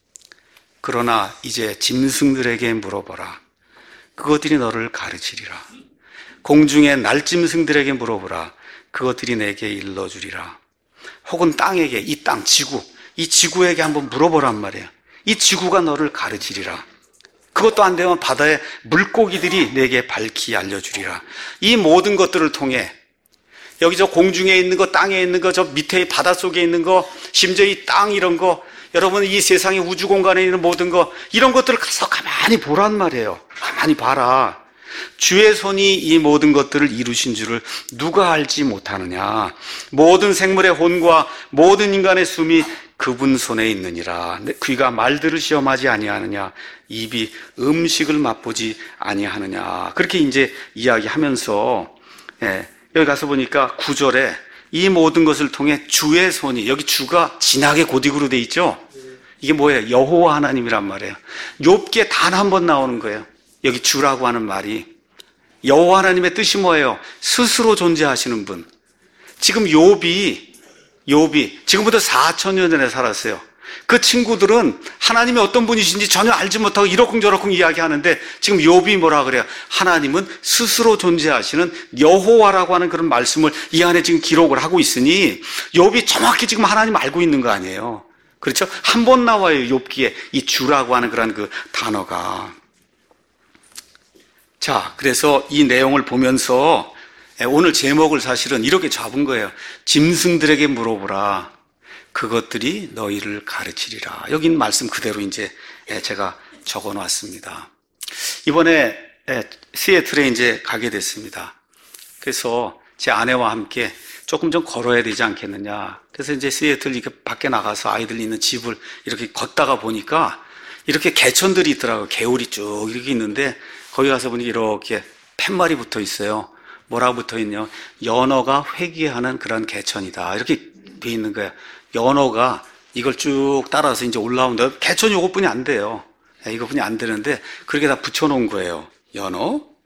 그러나 이제 짐승들에게 물어보라. 그것들이 너를 가르치리라. 공중의 날짐승들에게 물어보라. 그것들이 내게 일러주리라. 혹은 땅에게, 이 땅, 지구, 이 지구에게 한번 물어보란 말이에요. 이 지구가 너를 가르치리라. 그것도 안 되면 바다의 물고기들이 내게 밝히 알려주리라. 이 모든 것들을 통해 여기 저 공중에 있는 거, 땅에 있는 거, 저 밑에 바닷속에 있는 거, 심지어 이 땅 이런 거, 여러분 이 세상의 우주 공간에 있는 모든 거, 이런 것들을 가서 가만히 보란 말이에요. 가만히 봐라. 주의 손이 이 모든 것들을 이루신 줄을 누가 알지 못하느냐. 모든 생물의 혼과 모든 인간의 숨이 그분 손에 있느니라. 귀가 말들을 시험하지 아니하느냐. 입이 음식을 맛보지 아니하느냐. 그렇게 이제 이야기하면서, 예, 여기 가서 보니까 구 절에 이 모든 것을 통해 주의 손이, 여기 주가 진하게 고딕으로 돼 있죠. 이게 뭐예요? 여호와 하나님이란 말이에요. 욥기에 단 한 번 나오는 거예요. 여기 주라고 하는 말이. 여호와 하나님의 뜻이 뭐예요? 스스로 존재하시는 분. 지금 욥이 욥이 지금부터 사천 년 전에 살았어요. 그 친구들은 하나님이 어떤 분이신지 전혀 알지 못하고 이러쿵저러쿵 이야기하는데 지금 욥이 뭐라 그래요? 하나님은 스스로 존재하시는 여호와라고 하는 그런 말씀을 이 안에 지금 기록을 하고 있으니 욥이 정확히 지금 하나님 알고 있는 거 아니에요. 그렇죠? 한 번 나와요. 욥기에 이 주라고 하는 그런 그 단어가. 자, 그래서 이 내용을 보면서 오늘 제목을 사실은 이렇게 잡은 거예요. 짐승들에게 물어보라. 그것들이 너희를 가르치리라. 여기 있는 말씀 그대로 이제 제가 적어 놨습니다. 이번에 시애틀에 이제 가게 됐습니다. 그래서 제 아내와 함께 조금 좀 걸어야 되지 않겠느냐. 그래서 이제 시애틀 이렇게 밖에 나가서 아이들 있는 집을 이렇게 걷다가 보니까 이렇게 개천들이 있더라고요. 개울이 쭉 이렇게 있는데 거기 가서 보니 이렇게 팻말이 붙어 있어요. 뭐라고 붙어 있냐? 연어가 회귀하는 그런 개천이다. 이렇게 돼 있는 거예요. 연어가 이걸 쭉 따라서 이제 올라오는데 개천이 이것뿐이 안 돼요. 이것뿐이 안 되는데 그렇게 다 붙여놓은 거예요. 연어.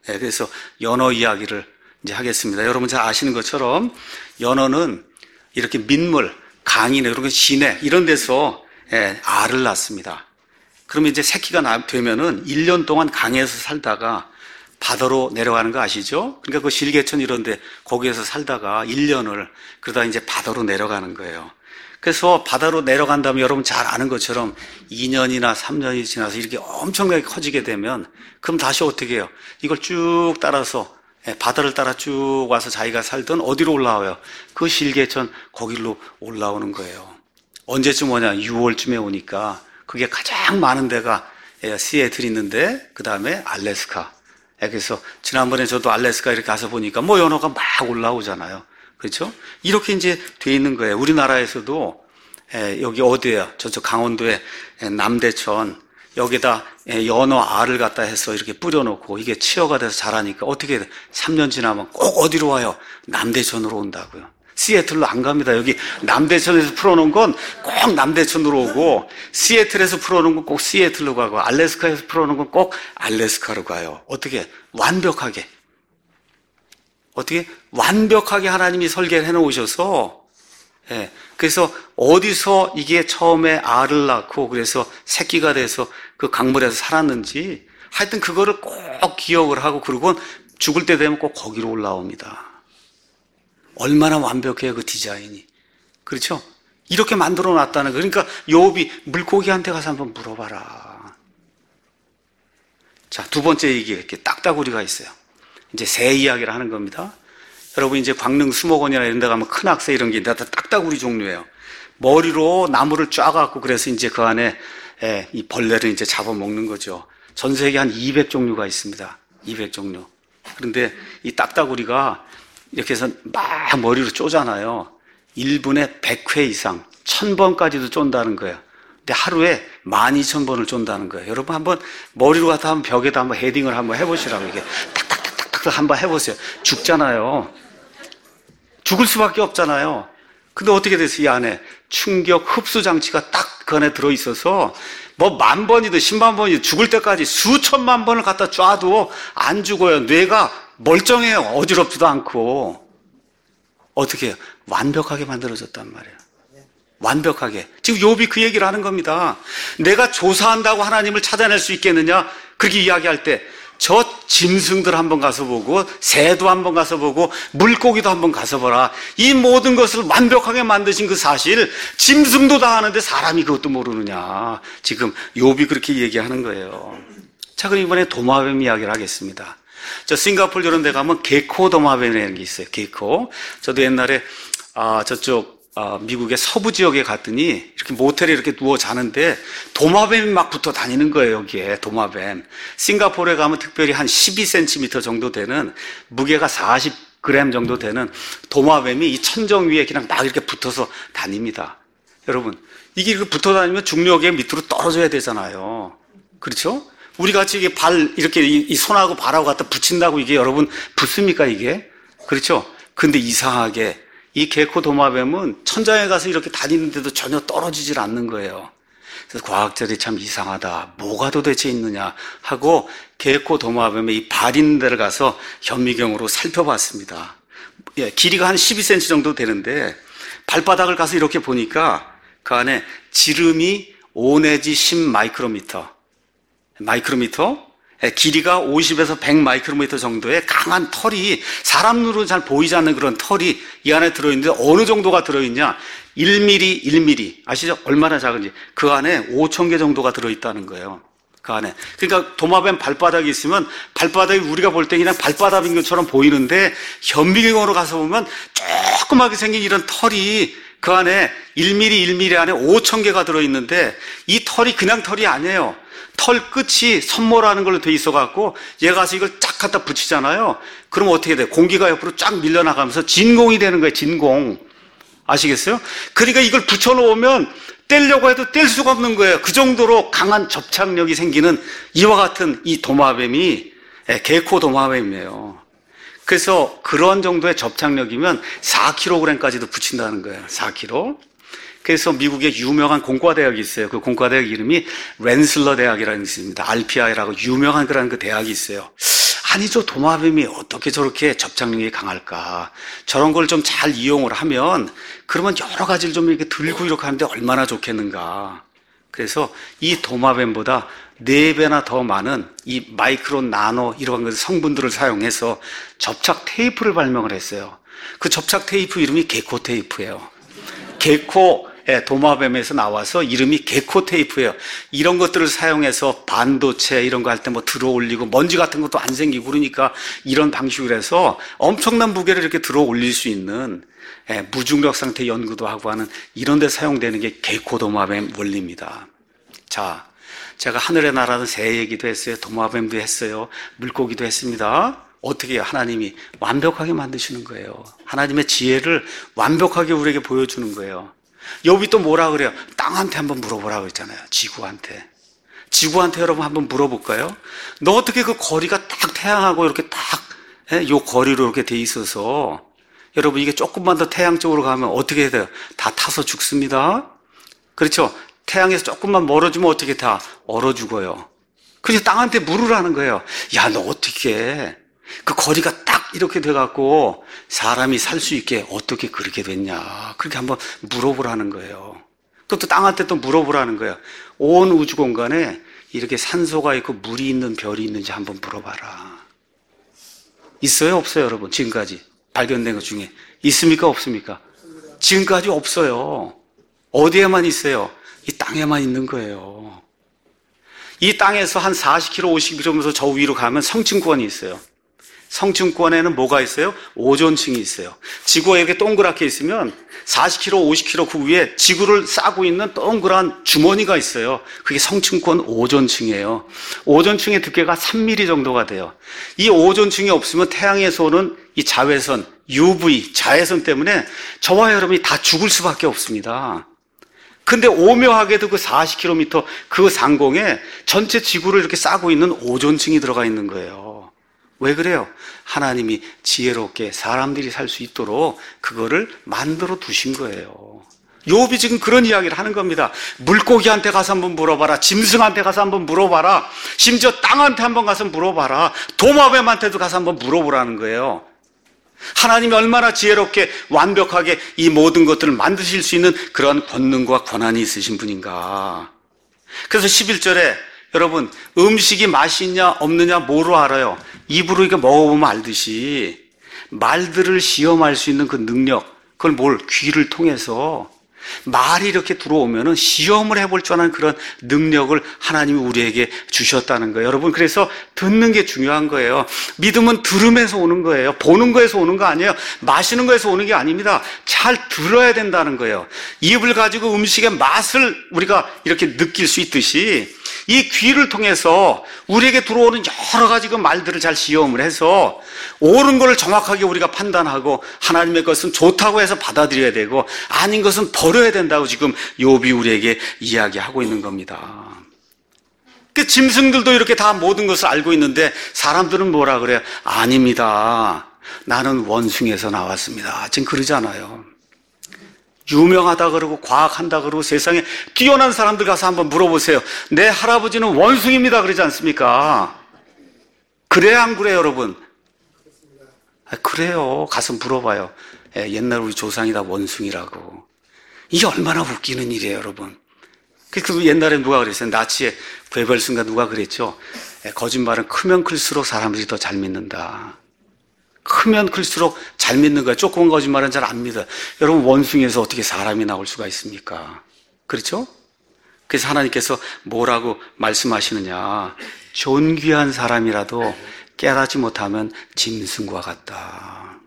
예, 그래서 연어 이야기를 이제 하겠습니다. 여러분 잘 아시는 것처럼 연어는 이렇게 민물, 강이나 이런 시내 이런 데서 예, 알을 낳습니다. 그러면 이제 새끼가 나, 되면은 일 년 동안 강에서 살다가 바다로 내려가는 거 아시죠? 그러니까 그 실개천 이런 데 거기에서 살다가 일 년을 그러다 이제 바다로 내려가는 거예요. 그래서 바다로 내려간 다음에 여러분 잘 아는 것처럼 이 년이나 삼 년이 지나서 이렇게 엄청나게 커지게 되면 그럼 다시 어떻게 해요? 이걸 쭉 따라서 바다를 따라 쭉 와서 자기가 살던 어디로 올라와요? 그 실개천 거기로 올라오는 거예요. 언제쯤 오냐? 유월쯤에 오니까 그게 가장 많은 데가 시애틀이 있는데 그 다음에 알래스카. 그래서 지난번에 저도 알래스카 이렇게 가서 보니까 뭐 연어가 막 올라오잖아요. 그렇죠? 이렇게 이제 돼 있는 거예요. 우리나라에서도 여기 어디예요? 저쪽 강원도에 남대천 여기다 연어 알을 갖다 해서 이렇게 뿌려놓고 이게 치어가 돼서 자라니까 어떻게 돼? 삼 년 지나면 꼭 어디로 와요? 남대천으로 온다고요. 시애틀로 안 갑니다. 여기 남대천에서 풀어놓은 건 꼭 남대천으로 오고 시애틀에서 풀어놓은 건 꼭 시애틀로 가고 알래스카에서 풀어놓은 건 꼭 알래스카로 가요. 어떻게? 완벽하게. 어떻게? 완벽하게 하나님이 설계를 해놓으셔서 예, 그래서 어디서 이게 처음에 알을 낳고 그래서 새끼가 돼서 그 강물에서 살았는지 하여튼 그거를 꼭 기억을 하고 그러고 죽을 때 되면 꼭 거기로 올라옵니다. 얼마나 완벽해요, 그 디자인이. 그렇죠? 이렇게 만들어 놨다는 거. 그러니까 욥이 물고기한테 가서 한번 물어봐라. 자, 두 번째 얘기가 이렇게 딱따구리가 있어요. 이제 새 이야기를 하는 겁니다. 여러분 이제 광릉 수목원이나 이런 데 가면 큰 악새 이런 게 다 딱따구리 종류예요. 머리로 나무를 쫙 갖고 그래서 이제 그 안에 예, 이 벌레를 이제 잡아먹는 거죠. 전 세계 한 이백 종류가 있습니다. 이백 종류. 그런데 이 딱따구리가 이렇게 해서 막 머리로 쪼잖아요. 일 분에 백 회 이상, 천 번까지도 쫀다는 거예요. 근데 하루에 만 이천 번을 쫀다는 거예요. 여러분 한번 머리로 갖다 한번 벽에다 한번 헤딩을 한번 해보시라고 이게 탁탁탁탁탁 한번 해보세요. 죽잖아요. 죽을 수밖에 없잖아요. 근데 어떻게 됐어요? 이 안에 충격 흡수 장치가 딱 그 안에 들어있어서 뭐 만 번이든 십만 번이든 죽을 때까지 수천만 번을 갖다 쏴도 안 죽어요. 뇌가 멀쩡해요. 어지럽지도 않고. 어떻게 해요? 완벽하게 만들어졌단 말이에요. 완벽하게. 지금 욥이 그 얘기를 하는 겁니다. 내가 조사한다고 하나님을 찾아낼 수 있겠느냐? 그렇게 이야기할 때 저 짐승들 한번 가서 보고 새도 한번 가서 보고 물고기도 한번 가서 보라. 이 모든 것을 완벽하게 만드신 그 사실 짐승도 다 아는데 사람이 그것도 모르느냐. 지금 욥이 그렇게 얘기하는 거예요. 자, 그럼 이번에 도마뱀 이야기를 하겠습니다. 저 싱가포르 이런 데 가면 게코 도마뱀이라는 게 있어요. 게코. 저도 옛날에 아 저쪽 아, 미국의 서부 지역에 갔더니 이렇게 모텔에 이렇게 누워 자는데 도마뱀이 막 붙어 다니는 거예요. 여기에 도마뱀. 싱가포르에 가면 특별히 한 십이 센티미터 정도 되는 무게가 사십 그램 정도 되는 도마뱀이 이 천정 위에 그냥 막 이렇게 붙어서 다닙니다. 여러분 이게 이렇게 붙어 다니면 중력에 밑으로 떨어져야 되잖아요. 그렇죠? 우리 같이 이게 발 이렇게 이 손하고 발하고 갖다 붙인다고 이게 여러분 붙습니까 이게? 그렇죠? 근데 이상하게 이 게코 도마뱀은 천장에 가서 이렇게 다니는데도 전혀 떨어지질 않는 거예요. 그래서 과학자들이 참 이상하다. 뭐가 도대체 있느냐 하고 게코 도마뱀의 이 발 있는 데를 가서 현미경으로 살펴봤습니다. 예, 길이가 한 십이 센티미터 정도 되는데 발바닥을 가서 이렇게 보니까 그 안에 지름이 오 내지 십 마이크로미터. 마이크로미터? 길이가 오십에서 백 마이크로미터 정도의 강한 털이 사람 눈으로 잘 보이지 않는 그런 털이 이 안에 들어있는데 어느 정도가 들어있냐? 일 밀리미터, 일 밀리미터. 아시죠? 얼마나 작은지. 그 안에 오천 개 정도가 들어있다는 거예요. 그 안에. 그러니까 도마뱀 발바닥이 있으면 발바닥이 우리가 볼 때 그냥 발바닥인 것처럼 보이는데 현미경으로 가서 보면 조그맣게 생긴 이런 털이 그 안에 일 밀리미터, 일 밀리미터 안에 오천 개가 들어있는데 이 털이 그냥 털이 아니에요. 털 끝이 선모라는 걸로 돼 있어갖고 얘가 가서 이걸 쫙 갖다 붙이잖아요. 그럼 어떻게 돼요? 공기가 옆으로 쫙 밀려나가면서 진공이 되는 거예요. 진공. 아시겠어요? 그러니까 이걸 붙여놓으면 떼려고 해도 뗄 수가 없는 거예요. 그 정도로 강한 접착력이 생기는 이와 같은 이 도마뱀이 게코 도마뱀이에요. 그래서 그런 정도의 접착력이면 사 킬로그램까지도 붙인다는 거예요. 사 킬로그램. 그래서 미국에 유명한 공과대학이 있어요. 그 공과대학 이름이 렌슬러 대학이라는 게 있습니다. 알피아이라고 유명한 그런 그 대학이 있어요. 아니, 저 도마뱀이 어떻게 저렇게 접착력이 강할까? 저런 걸 좀 잘 이용을 하면, 그러면 여러 가지를 좀 이렇게 들고 이렇게 하는데 얼마나 좋겠는가. 그래서 이 도마뱀보다 네 배나 더 많은 이 마이크로, 나노 이런 것들 성분들을 사용해서 접착 테이프를 발명을 했어요. 그 접착 테이프 이름이 게코 테이프예요. 게코, 예, 도마뱀에서 나와서 이름이 게코 테이프예요. 이런 것들을 사용해서 반도체 이런 거 할 때 뭐 들어 올리고 먼지 같은 것도 안 생기고 그러니까 이런 방식으로 해서 엄청난 무게를 이렇게 들어 올릴 수 있는, 예, 무중력 상태 연구도 하고 하는 이런 데 사용되는 게 게코 도마뱀 원리입니다. 자, 제가 하늘의 나라는 새 얘기도 했어요. 도마뱀도 했어요. 물고기도 했습니다. 어떻게 해요? 하나님이 완벽하게 만드시는 거예요. 하나님의 지혜를 완벽하게 우리에게 보여주는 거예요. 욥이 또 뭐라 그래요? 땅한테 한번 물어보라 그랬잖아요. 지구한테. 지구한테 여러분 한번 물어볼까요? 너 어떻게 그 거리가 딱 태양하고 이렇게 딱, 예, 요 거리로 이렇게 돼 있어서 여러분 이게 조금만 더 태양 쪽으로 가면 어떻게 해야 돼요? 다 타서 죽습니다. 그렇죠? 태양에서 조금만 멀어지면 어떻게 다 얼어 죽어요. 그래서 땅한테 물으라는 거예요. 야, 너 어떻게 그 거리가 딱 이렇게 돼갖고 사람이 살 수 있게 어떻게 그렇게 됐냐. 그렇게 한번 물어보라는 거예요. 또 또 땅한테 또 물어보라는 거예요. 온 우주 공간에 이렇게 산소가 있고 물이 있는 별이 있는지 한번 물어봐라. 있어요? 없어요? 여러분 지금까지 발견된 것 중에 있습니까? 없습니까? 지금까지 없어요. 어디에만 있어요? 이 땅에만 있는 거예요. 이 땅에서 한 사십 킬로미터, 오십 킬로미터 저 위로 가면 성층권이 있어요. 성층권에는 뭐가 있어요? 오존층이 있어요. 지구가 이렇게 동그랗게 있으면 사십 킬로미터, 오십 킬로미터 그 위에 지구를 싸고 있는 동그란 주머니가 있어요. 그게 성층권 오존층이에요. 오존층의 두께가 삼 밀리미터 정도가 돼요. 이 오존층이 없으면 태양에서 오는 이 자외선, 유브이, 자외선 때문에 저와 여러분이 다 죽을 수밖에 없습니다. 근데 오묘하게도 그 사십 킬로미터 그 상공에 전체 지구를 이렇게 싸고 있는 오존층이 들어가 있는 거예요. 왜 그래요? 하나님이 지혜롭게 사람들이 살 수 있도록 그거를 만들어 두신 거예요. 욥이 지금 그런 이야기를 하는 겁니다. 물고기한테 가서 한번 물어봐라. 짐승한테 가서 한번 물어봐라. 심지어 땅한테 한번 가서 물어봐라. 도마뱀한테도 가서 한번 물어보라는 거예요. 하나님이 얼마나 지혜롭게 완벽하게 이 모든 것들을 만드실 수 있는 그런 권능과 권한이 있으신 분인가. 그래서 십일 절에 여러분 음식이 맛이 있냐 없느냐 뭐로 알아요? 입으로 이렇게 먹어보면 알듯이 말들을 시험할 수 있는 그 능력, 그걸 뭘? 귀를 통해서 말이 이렇게 들어오면은 시험을 해볼 줄 아는 그런 능력을 하나님이 우리에게 주셨다는 거예요. 여러분, 그래서 듣는 게 중요한 거예요. 믿음은 들음에서 오는 거예요. 보는 거에서 오는 거 아니에요. 마시는 거에서 오는 게 아닙니다. 잘 들어야 된다는 거예요. 입을 가지고 음식의 맛을 우리가 이렇게 느낄 수 있듯이 이 귀를 통해서 우리에게 들어오는 여러 가지 그 말들을 잘 시험을 해서 옳은 걸 정확하게 우리가 판단하고 하나님의 것은 좋다고 해서 받아들여야 되고 아닌 것은 버려야 된다고 지금 욥이 우리에게 이야기하고 있는 겁니다. 그 짐승들도 이렇게 다 모든 것을 알고 있는데 사람들은 뭐라 그래요? 아닙니다. 나는 원숭이에서 나왔습니다. 지금 그러잖아요. 유명하다 그러고 과학한다 그러고 세상에 뛰어난 사람들 가서 한번 물어보세요. 내 할아버지는 원숭이입니다 그러지 않습니까? 그래야 안 그래요 여러분? 아, 그래요. 가서 물어봐요. 예, 옛날 우리 조상이 다 원숭이라고. 이게 얼마나 웃기는 일이에요 여러분. 그 옛날에 누가 그랬어요? 나치의 괴벨슨가 누가 그랬죠? 예, 거짓말은 크면 클수록 사람들이 더 잘 믿는다. 크면 클수록 잘 믿는 거예요. 조그만 거짓말은 잘 안 믿어요. 여러분 원숭이에서 어떻게 사람이 나올 수가 있습니까? 그렇죠? 그래서 하나님께서 뭐라고 말씀하시느냐. 존귀한 사람이라도 깨닫지 못하면 짐승과 같다.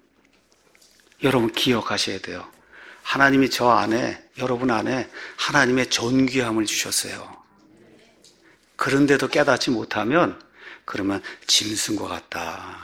여러분 기억하셔야 돼요. 하나님이 저 안에, 여러분 안에 하나님의 존귀함을 주셨어요. 그런데도 깨닫지 못하면 그러면 짐승과 같다.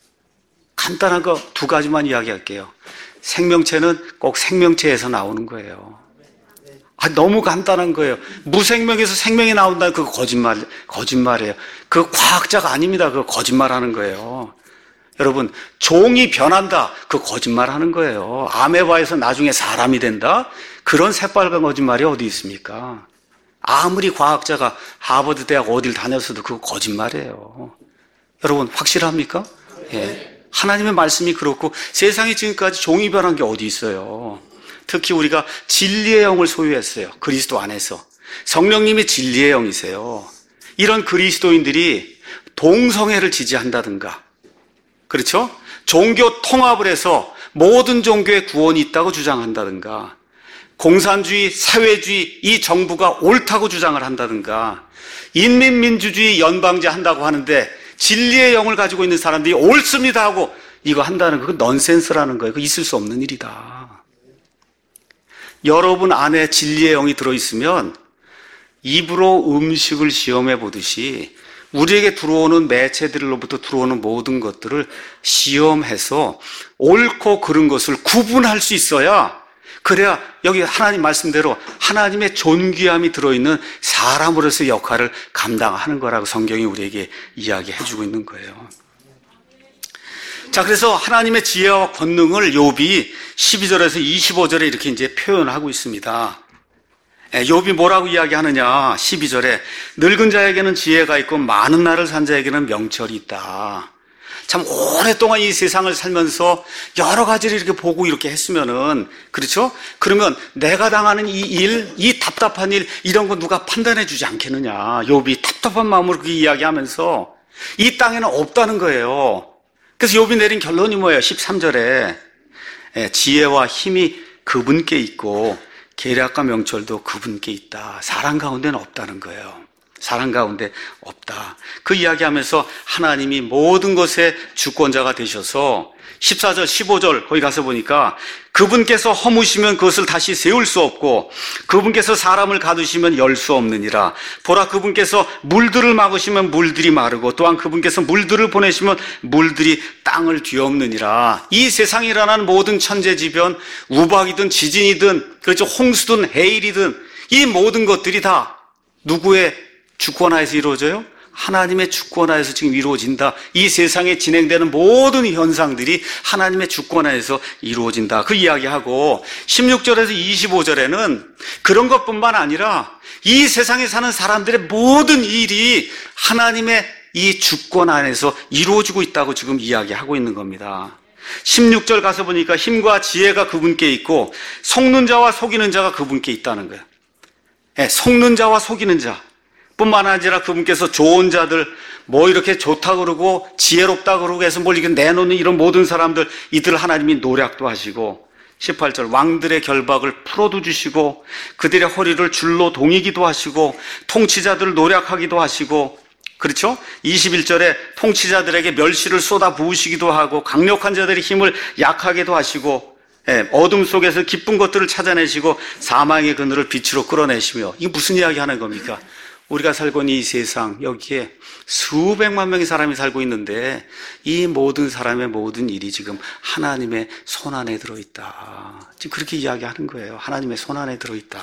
간단한 거 두 가지만 이야기할게요. 생명체는 꼭 생명체에서 나오는 거예요. 아, 너무 간단한 거예요. 무생명에서 생명이 나온다는 그거 거짓말, 거짓말이에요. 그거 과학자가 아닙니다. 그거 거짓말하는 거예요. 여러분, 종이 변한다. 그거 거짓말하는 거예요. 아메바에서 나중에 사람이 된다? 그런 새빨간 거짓말이 어디 있습니까? 아무리 과학자가 하버드 대학 어딜 다녔어도 그거 거짓말이에요. 여러분 확실합니까? 예. 하나님의 말씀이 그렇고 세상이 지금까지 종이 변한 게 어디 있어요. 특히 우리가 진리의 영을 소유했어요. 그리스도 안에서. 성령님이 진리의 영이세요. 이런 그리스도인들이 동성애를 지지한다든가, 그렇죠? 종교 통합을 해서 모든 종교에 구원이 있다고 주장한다든가, 공산주의, 사회주의, 이 정부가 옳다고 주장을 한다든가, 인민민주주의 연방제 한다고 하는데 진리의 영을 가지고 있는 사람들이 옳습니다 하고 이거 한다는 거, 그건 넌센스라는 거예요. 그거 있을 수 없는 일이다. 여러분 안에 진리의 영이 들어있으면 입으로 음식을 시험해 보듯이 우리에게 들어오는 매체들로부터 들어오는 모든 것들을 시험해서 옳고 그른 것을 구분할 수 있어야, 그래야 여기 하나님 말씀대로 하나님의 존귀함이 들어있는 사람으로서의 역할을 감당하는 거라고 성경이 우리에게 이야기해 주고 있는 거예요. 자, 그래서 하나님의 지혜와 권능을 욥이 십이 절에서 이십오 절에 이렇게 이제 표현하고 있습니다. 욥이 뭐라고 이야기하느냐? 십이 절에 늙은 자에게는 지혜가 있고 많은 날을 산 자에게는 명철이 있다. 참 오랫동안 이 세상을 살면서 여러 가지를 이렇게 보고 이렇게 했으면은, 그렇죠? 그러면 내가 당하는 이 일, 이 답답한 일, 이런 거 누가 판단해 주지 않겠느냐? 욥이 답답한 마음으로 그렇게 이야기하면서 이 땅에는 없다는 거예요. 그래서 욥이 내린 결론이 뭐예요? 십삼 절에 지혜와 힘이 그분께 있고 계략과 명철도 그분께 있다. 사람 가운데는 없다는 거예요. 사람 가운데 없다. 그 이야기하면서 하나님이 모든 것의 주권자가 되셔서 십사 절, 십오 절 거기 가서 보니까 그분께서 허무시면 그것을 다시 세울 수 없고 그분께서 사람을 가두시면 열 수 없느니라. 보라, 그분께서 물들을 막으시면 물들이 마르고 또한 그분께서 물들을 보내시면 물들이 땅을 뒤엎느니라. 이 세상에 일어나는 모든 천재지변, 우박이든 지진이든, 그렇죠, 홍수든 해일이든 이 모든 것들이 다 누구의 주권하에서 이루어져요? 하나님의 주권하에서 지금 이루어진다. 이 세상에 진행되는 모든 현상들이 하나님의 주권하에서 이루어진다. 그 이야기하고 십육 절에서 이십오 절에는 그런 것뿐만 아니라 이 세상에 사는 사람들의 모든 일이 하나님의 이 주권 안에서 이루어지고 있다고 지금 이야기하고 있는 겁니다. 십육 절 가서 보니까 힘과 지혜가 그분께 있고 속는 자와 속이는 자가 그분께 있다는 거예요. 네, 속는 자와 속이는 자 뿐만 아니라 그분께서 좋은 자들, 뭐 이렇게 좋다 그러고 지혜롭다 그러고 해서 뭘 이렇게 내놓는 이런 모든 사람들, 이들 하나님이 노략도 하시고, 십팔 절 왕들의 결박을 풀어도 주시고 그들의 허리를 줄로 동이기도 하시고 통치자들을 노략하기도 하시고, 그렇죠? 이십일 절에 통치자들에게 멸시를 쏟아 부으시기도 하고 강력한 자들의 힘을 약하게도 하시고, 예, 어둠 속에서 기쁜 것들을 찾아내시고 사망의 그늘을 빛으로 끌어내시며. 이게 무슨 이야기 하는 겁니까? 우리가 살고 있는 이 세상, 여기에 수백만 명의 사람이 살고 있는데 이 모든 사람의 모든 일이 지금 하나님의 손안에 들어있다. 지금 그렇게 이야기하는 거예요. 하나님의 손안에 들어있다.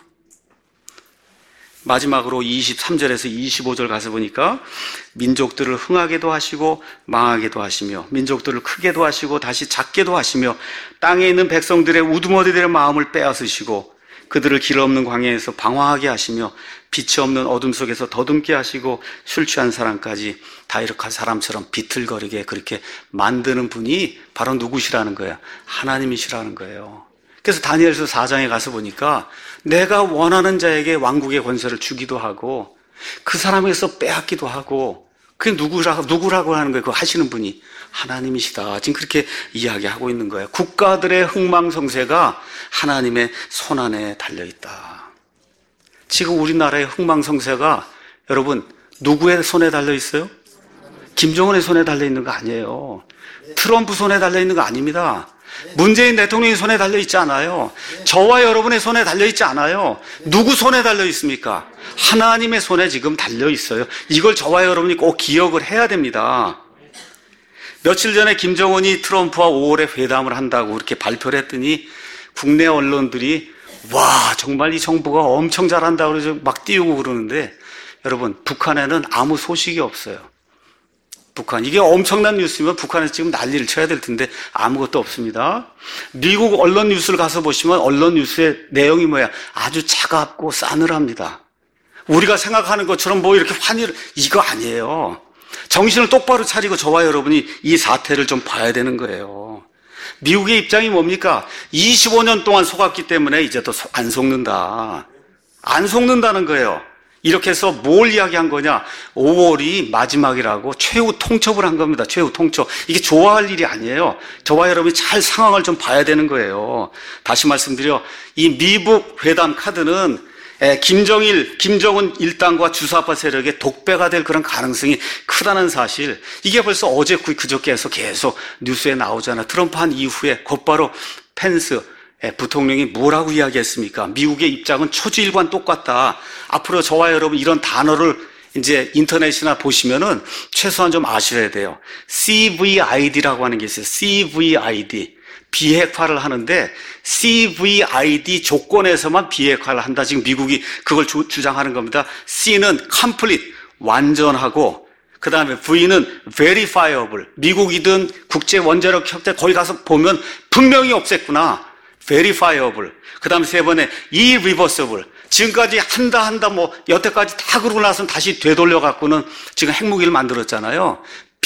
마지막으로 이십삼 절에서 이십오 절 가서 보니까 민족들을 흥하게도 하시고 망하게도 하시며 민족들을 크게도 하시고 다시 작게도 하시며 땅에 있는 백성들의 우두머리들의 마음을 빼앗으시고 그들을 길 없는 광야에서 방황하게 하시며 빛이 없는 어둠 속에서 더듬게 하시고 술 취한 사람까지 다 이렇게 사람처럼 비틀거리게 그렇게 만드는 분이 바로 누구시라는 거예요? 하나님이시라는 거예요. 그래서 다니엘서 사 장에 가서 보니까 내가 원하는 자에게 왕국의 권세를 주기도 하고 그 사람에게서 빼앗기도 하고, 그게 누구라고, 누구라고 하는 거예요? 그거 하시는 분이 하나님이시다. 지금 그렇게 이야기하고 있는 거예요. 국가들의 흥망성쇠가 하나님의 손안에 달려있다. 지금 우리나라의 흥망성쇠가 여러분 누구의 손에 달려있어요? 김정은의 손에 달려있는 거 아니에요. 트럼프 손에 달려있는 거 아닙니다. 문재인 대통령의 손에 달려있지 않아요. 저와 여러분의 손에 달려있지 않아요. 누구 손에 달려있습니까? 하나님의 손에 지금 달려있어요. 이걸 저와 여러분이 꼭 기억을 해야 됩니다. 며칠 전에 김정은이 트럼프와 오월에 회담을 한다고 그렇게 발표를 했더니 국내 언론들이 와, 정말 이 정부가 엄청 잘한다고 그래서 막 띄우고 그러는데, 여러분 북한에는 아무 소식이 없어요. 북한, 이게 엄청난 뉴스면 북한에서 지금 난리를 쳐야 될 텐데 아무것도 없습니다. 미국 언론 뉴스를 가서 보시면 언론 뉴스의 내용이 뭐야? 아주 차갑고 싸늘합니다. 우리가 생각하는 것처럼 뭐 이렇게 환희를, 이거 아니에요. 정신을 똑바로 차리고 저와 여러분이 이 사태를 좀 봐야 되는 거예요. 미국의 입장이 뭡니까? 이십오 년 동안 속았기 때문에 이제 또 안 속는다. 안 속는다는 거예요. 이렇게 해서 뭘 이야기한 거냐? 오월이 마지막이라고 최후 통첩을 한 겁니다. 최후 통첩. 이게 좋아할 일이 아니에요. 저와 여러분이 잘 상황을 좀 봐야 되는 거예요. 다시 말씀드려, 이 미북 회담 카드는 김정일, 김정은 일당과 주사파 세력의 독배가 될 그런 가능성이 크다는 사실, 이게 벌써 어제 그저께에서 계속 뉴스에 나오잖아. 트럼프 한 이후에 곧바로 펜스 부통령이 뭐라고 이야기했습니까? 미국의 입장은 초지일관 똑같다. 앞으로 저와 여러분 이런 단어를 이제 인터넷이나 보시면은 최소한 좀 아셔야 돼요. 씨브이아이디라고 하는 게 있어요. 씨브이아이디. 비핵화를 하는데 씨브이아이디 조건에서만 비핵화를 한다. 지금 미국이 그걸 주, 주장하는 겁니다. C는 complete, 완전하고, 그 다음에 V는 verifiable. 미국이든 국제 원자력 협회 거기 가서 보면 분명히 없앴구나. verifiable. 그 다음에 세 번에 irreversible. 지금까지 한다 한다 뭐 여태까지 다 그러고 나서는 다시 되돌려 갖고는 지금 핵무기를 만들었잖아요.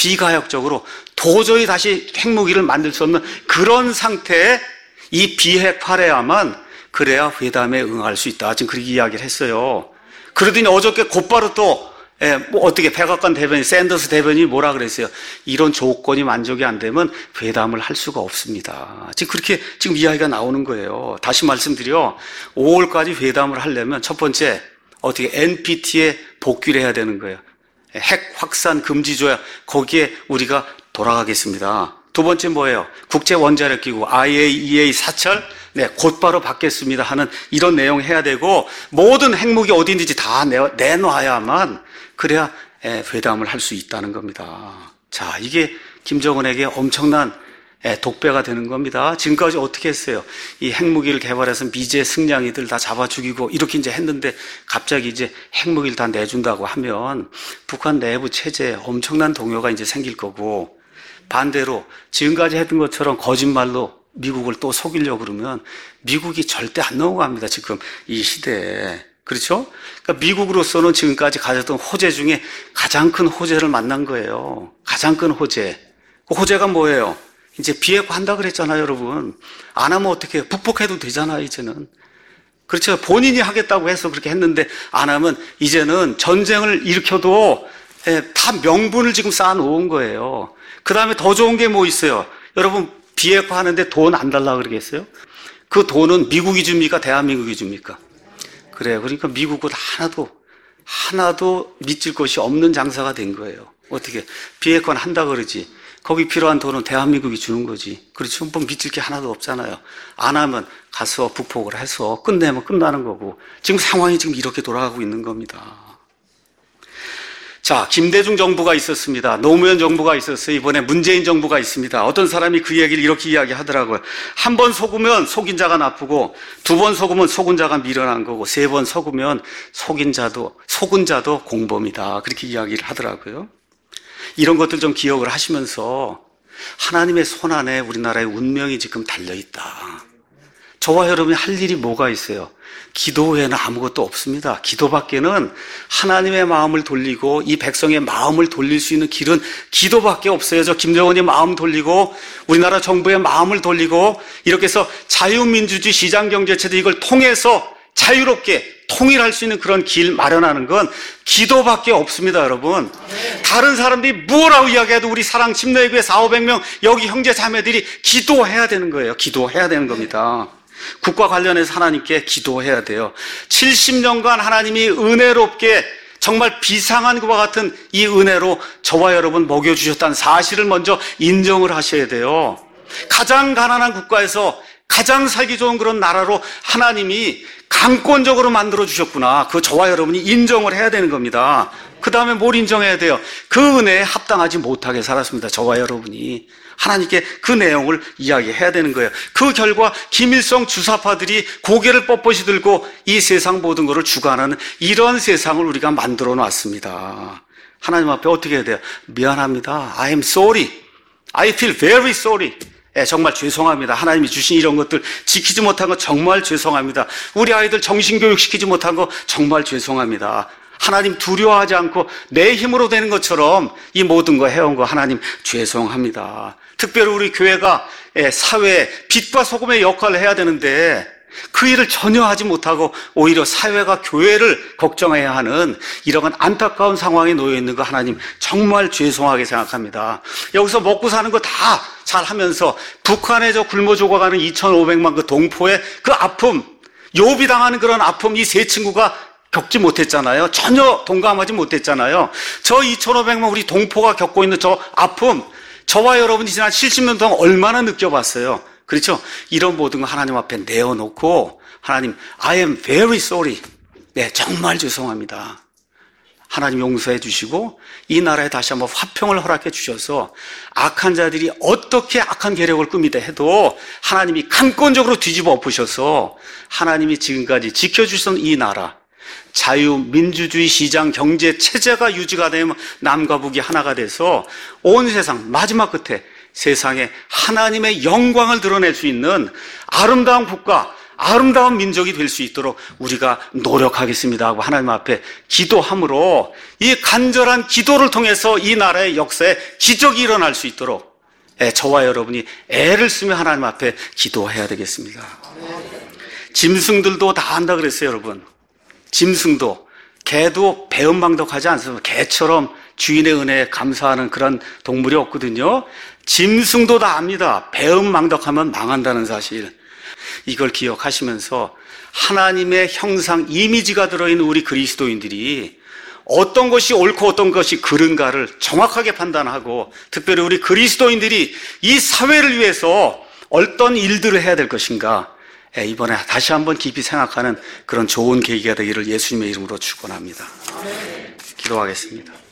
비가역적으로 도저히 다시 핵무기를 만들 수 없는 그런 상태에 이 비핵화래야만, 그래야 회담에 응할 수 있다. 지금 그렇게 이야기를 했어요. 그러더니 어저께 곧바로 또 예, 뭐 어떻게 백악관 대변인 샌더스 대변인이 뭐라 그랬어요? 이런 조건이 만족이 안 되면 회담을 할 수가 없습니다. 지금 그렇게 지금 이야기가 나오는 거예요. 다시 말씀드려, 오월까지 회담을 하려면 첫 번째 어떻게 엔피티에 복귀를 해야 되는 거예요. 핵 확산 금지 조약, 거기에 우리가 돌아가겠습니다. 두 번째 뭐예요? 국제 원자력 기구 아이에이이에이 사찰, 네, 곧바로 받겠습니다 하는 이런 내용 해야 되고, 모든 핵무기 어디 있는지 다 내, 내놔야만 그래야 회담을 할 수 있다는 겁니다. 자, 이게 김정은에게 엄청난 독배가 되는 겁니다. 지금까지 어떻게 했어요? 이 핵무기를 개발해서 미제 승냥이들 다 잡아 죽이고 이렇게 이제 했는데, 갑자기 이제 핵무기를 다 내준다고 하면 북한 내부 체제에 엄청난 동요가 이제 생길 거고, 반대로 지금까지 했던 것처럼 거짓말로 미국을 또 속이려고 그러면 미국이 절대 안 넘어갑니다. 지금 이 시대에. 그렇죠? 그러니까 미국으로서는 지금까지 가졌던 호재 중에 가장 큰 호재를 만난 거예요. 가장 큰 호재. 그 호재가 뭐예요? 이제 비핵화 한다 그랬잖아요, 여러분. 안 하면 어떻게 해요? 북폭해도 되잖아요, 이제는. 그렇죠? 본인이 하겠다고 해서 그렇게 했는데 안 하면 이제는 전쟁을 일으켜도 다 명분을 지금 쌓아놓은 거예요. 그 다음에 더 좋은 게 뭐 있어요? 여러분, 비핵화 하는데 돈 안 달라고 그러겠어요? 그 돈은 미국이 줍니까? 대한민국이 줍니까? 그래요. 그러니까 미국은 하나도, 하나도 믿질 것이 없는 장사가 된 거예요. 어떻게? 비핵화는 한다 그러지. 거기 필요한 돈은 대한민국이 주는 거지. 그렇죠? 뭐 믿을 게 하나도 없잖아요. 안 하면 가서 북폭을 해서 끝내면 끝나는 거고. 지금 상황이 지금 이렇게 돌아가고 있는 겁니다. 자, 김대중 정부가 있었습니다. 노무현 정부가 있었어요. 이번에 문재인 정부가 있습니다. 어떤 사람이 그 얘기를 이렇게 이야기하더라고요. 한 번 속으면 속인 자가 나쁘고, 두 번 속으면 속은 자가 미련한 거고, 세 번 속으면 속인 자도, 속은 자도 공범이다. 그렇게 이야기를 하더라고요. 이런 것들 좀 기억을 하시면서 하나님의 손 안에 우리나라의 운명이 지금 달려있다. 저와 여러분이 할 일이 뭐가 있어요? 기도 외에는 아무것도 없습니다. 기도밖에는 하나님의 마음을 돌리고 이 백성의 마음을 돌릴 수 있는 길은 기도밖에 없어요. 저 김정은이 마음 돌리고 우리나라 정부의 마음을 돌리고 이렇게 해서 자유민주주의 시장경제체도 이걸 통해서 자유롭게 통일할 수 있는 그런 길 마련하는 건 기도밖에 없습니다, 여러분. 다른 사람들이 뭐라고 이야기해도 우리 사랑 침례교회 사오백 명 여기 형제 자매들이 기도해야 되는 거예요. 기도해야 되는 겁니다. 국가 관련해서 하나님께 기도해야 돼요. 칠십 년간 하나님이 은혜롭게 정말 비상한 것과 같은 이 은혜로 저와 여러분 먹여주셨다는 사실을 먼저 인정을 하셔야 돼요. 가장 가난한 국가에서 가장 살기 좋은 그런 나라로 하나님이 강권적으로 만들어 주셨구나. 그 저와 여러분이 인정을 해야 되는 겁니다. 그 다음에 뭘 인정해야 돼요? 그 은혜에 합당하지 못하게 살았습니다. 저와 여러분이. 하나님께 그 내용을 이야기해야 되는 거예요. 그 결과 김일성 주사파들이 고개를 뻣뻣이 들고 이 세상 모든 것을 주관하는 이런 세상을 우리가 만들어 놨습니다. 하나님 앞에 어떻게 해야 돼요? 미안합니다. I am sorry. I feel very sorry. 예, 정말 죄송합니다. 하나님이 주신 이런 것들 지키지 못한 거 정말 죄송합니다. 우리 아이들 정신교육 시키지 못한 거 정말 죄송합니다. 하나님 두려워하지 않고 내 힘으로 되는 것처럼 이 모든 거 해온 거 하나님 죄송합니다. 특별히 우리 교회가 사회에 빛과 소금의 역할을 해야 되는데 그 일을 전혀 하지 못하고 오히려 사회가 교회를 걱정해야 하는 이런 안타까운 상황에 놓여 있는 거 하나님 정말 죄송하게 생각합니다. 여기서 먹고 사는 거 다 잘하면서 북한에 저 굶어 죽어가는 이천오백만 그 동포의 그 아픔, 욥이 당하는 그런 아픔 이 세 친구가 겪지 못했잖아요. 전혀 동감하지 못했잖아요. 저 이천오백만 우리 동포가 겪고 있는 저 아픔, 저와 여러분이 지난 칠십 년 동안 얼마나 느껴봤어요. 그렇죠? 이런 모든 거 하나님 앞에 내어놓고 하나님 I am very sorry. 네, 정말 죄송합니다. 하나님 용서해 주시고 이 나라에 다시 한번 화평을 허락해 주셔서 악한 자들이 어떻게 악한 계략을 꾸미다 해도 하나님이 강권적으로 뒤집어 엎으셔서 하나님이 지금까지 지켜주셨던 이 나라 자유민주주의 시장 경제 체제가 유지가 되면 남과 북이 하나가 돼서 온 세상 마지막 끝에 세상에 하나님의 영광을 드러낼 수 있는 아름다운 국가, 아름다운 민족이 될 수 있도록 우리가 노력하겠습니다 하고 하나님 앞에 기도함으로 이 간절한 기도를 통해서 이 나라의 역사에 기적이 일어날 수 있도록 저와 여러분이 애를 쓰며 하나님 앞에 기도해야 되겠습니다. 짐승들도 다 한다 그랬어요, 여러분. 짐승도, 개도 배은망덕하지 않습니다. 개처럼 주인의 은혜에 감사하는 그런 동물이 없거든요. 짐승도 다 압니다. 배은망덕하면 망한다는 사실. 이걸 기억하시면서 하나님의 형상, 이미지가 들어있는 우리 그리스도인들이 어떤 것이 옳고 어떤 것이 그른가를 정확하게 판단하고 특별히 우리 그리스도인들이 이 사회를 위해서 어떤 일들을 해야 될 것인가 이번에 다시 한번 깊이 생각하는 그런 좋은 계기가 되기를 예수님의 이름으로 축원합니다. 기도하겠습니다.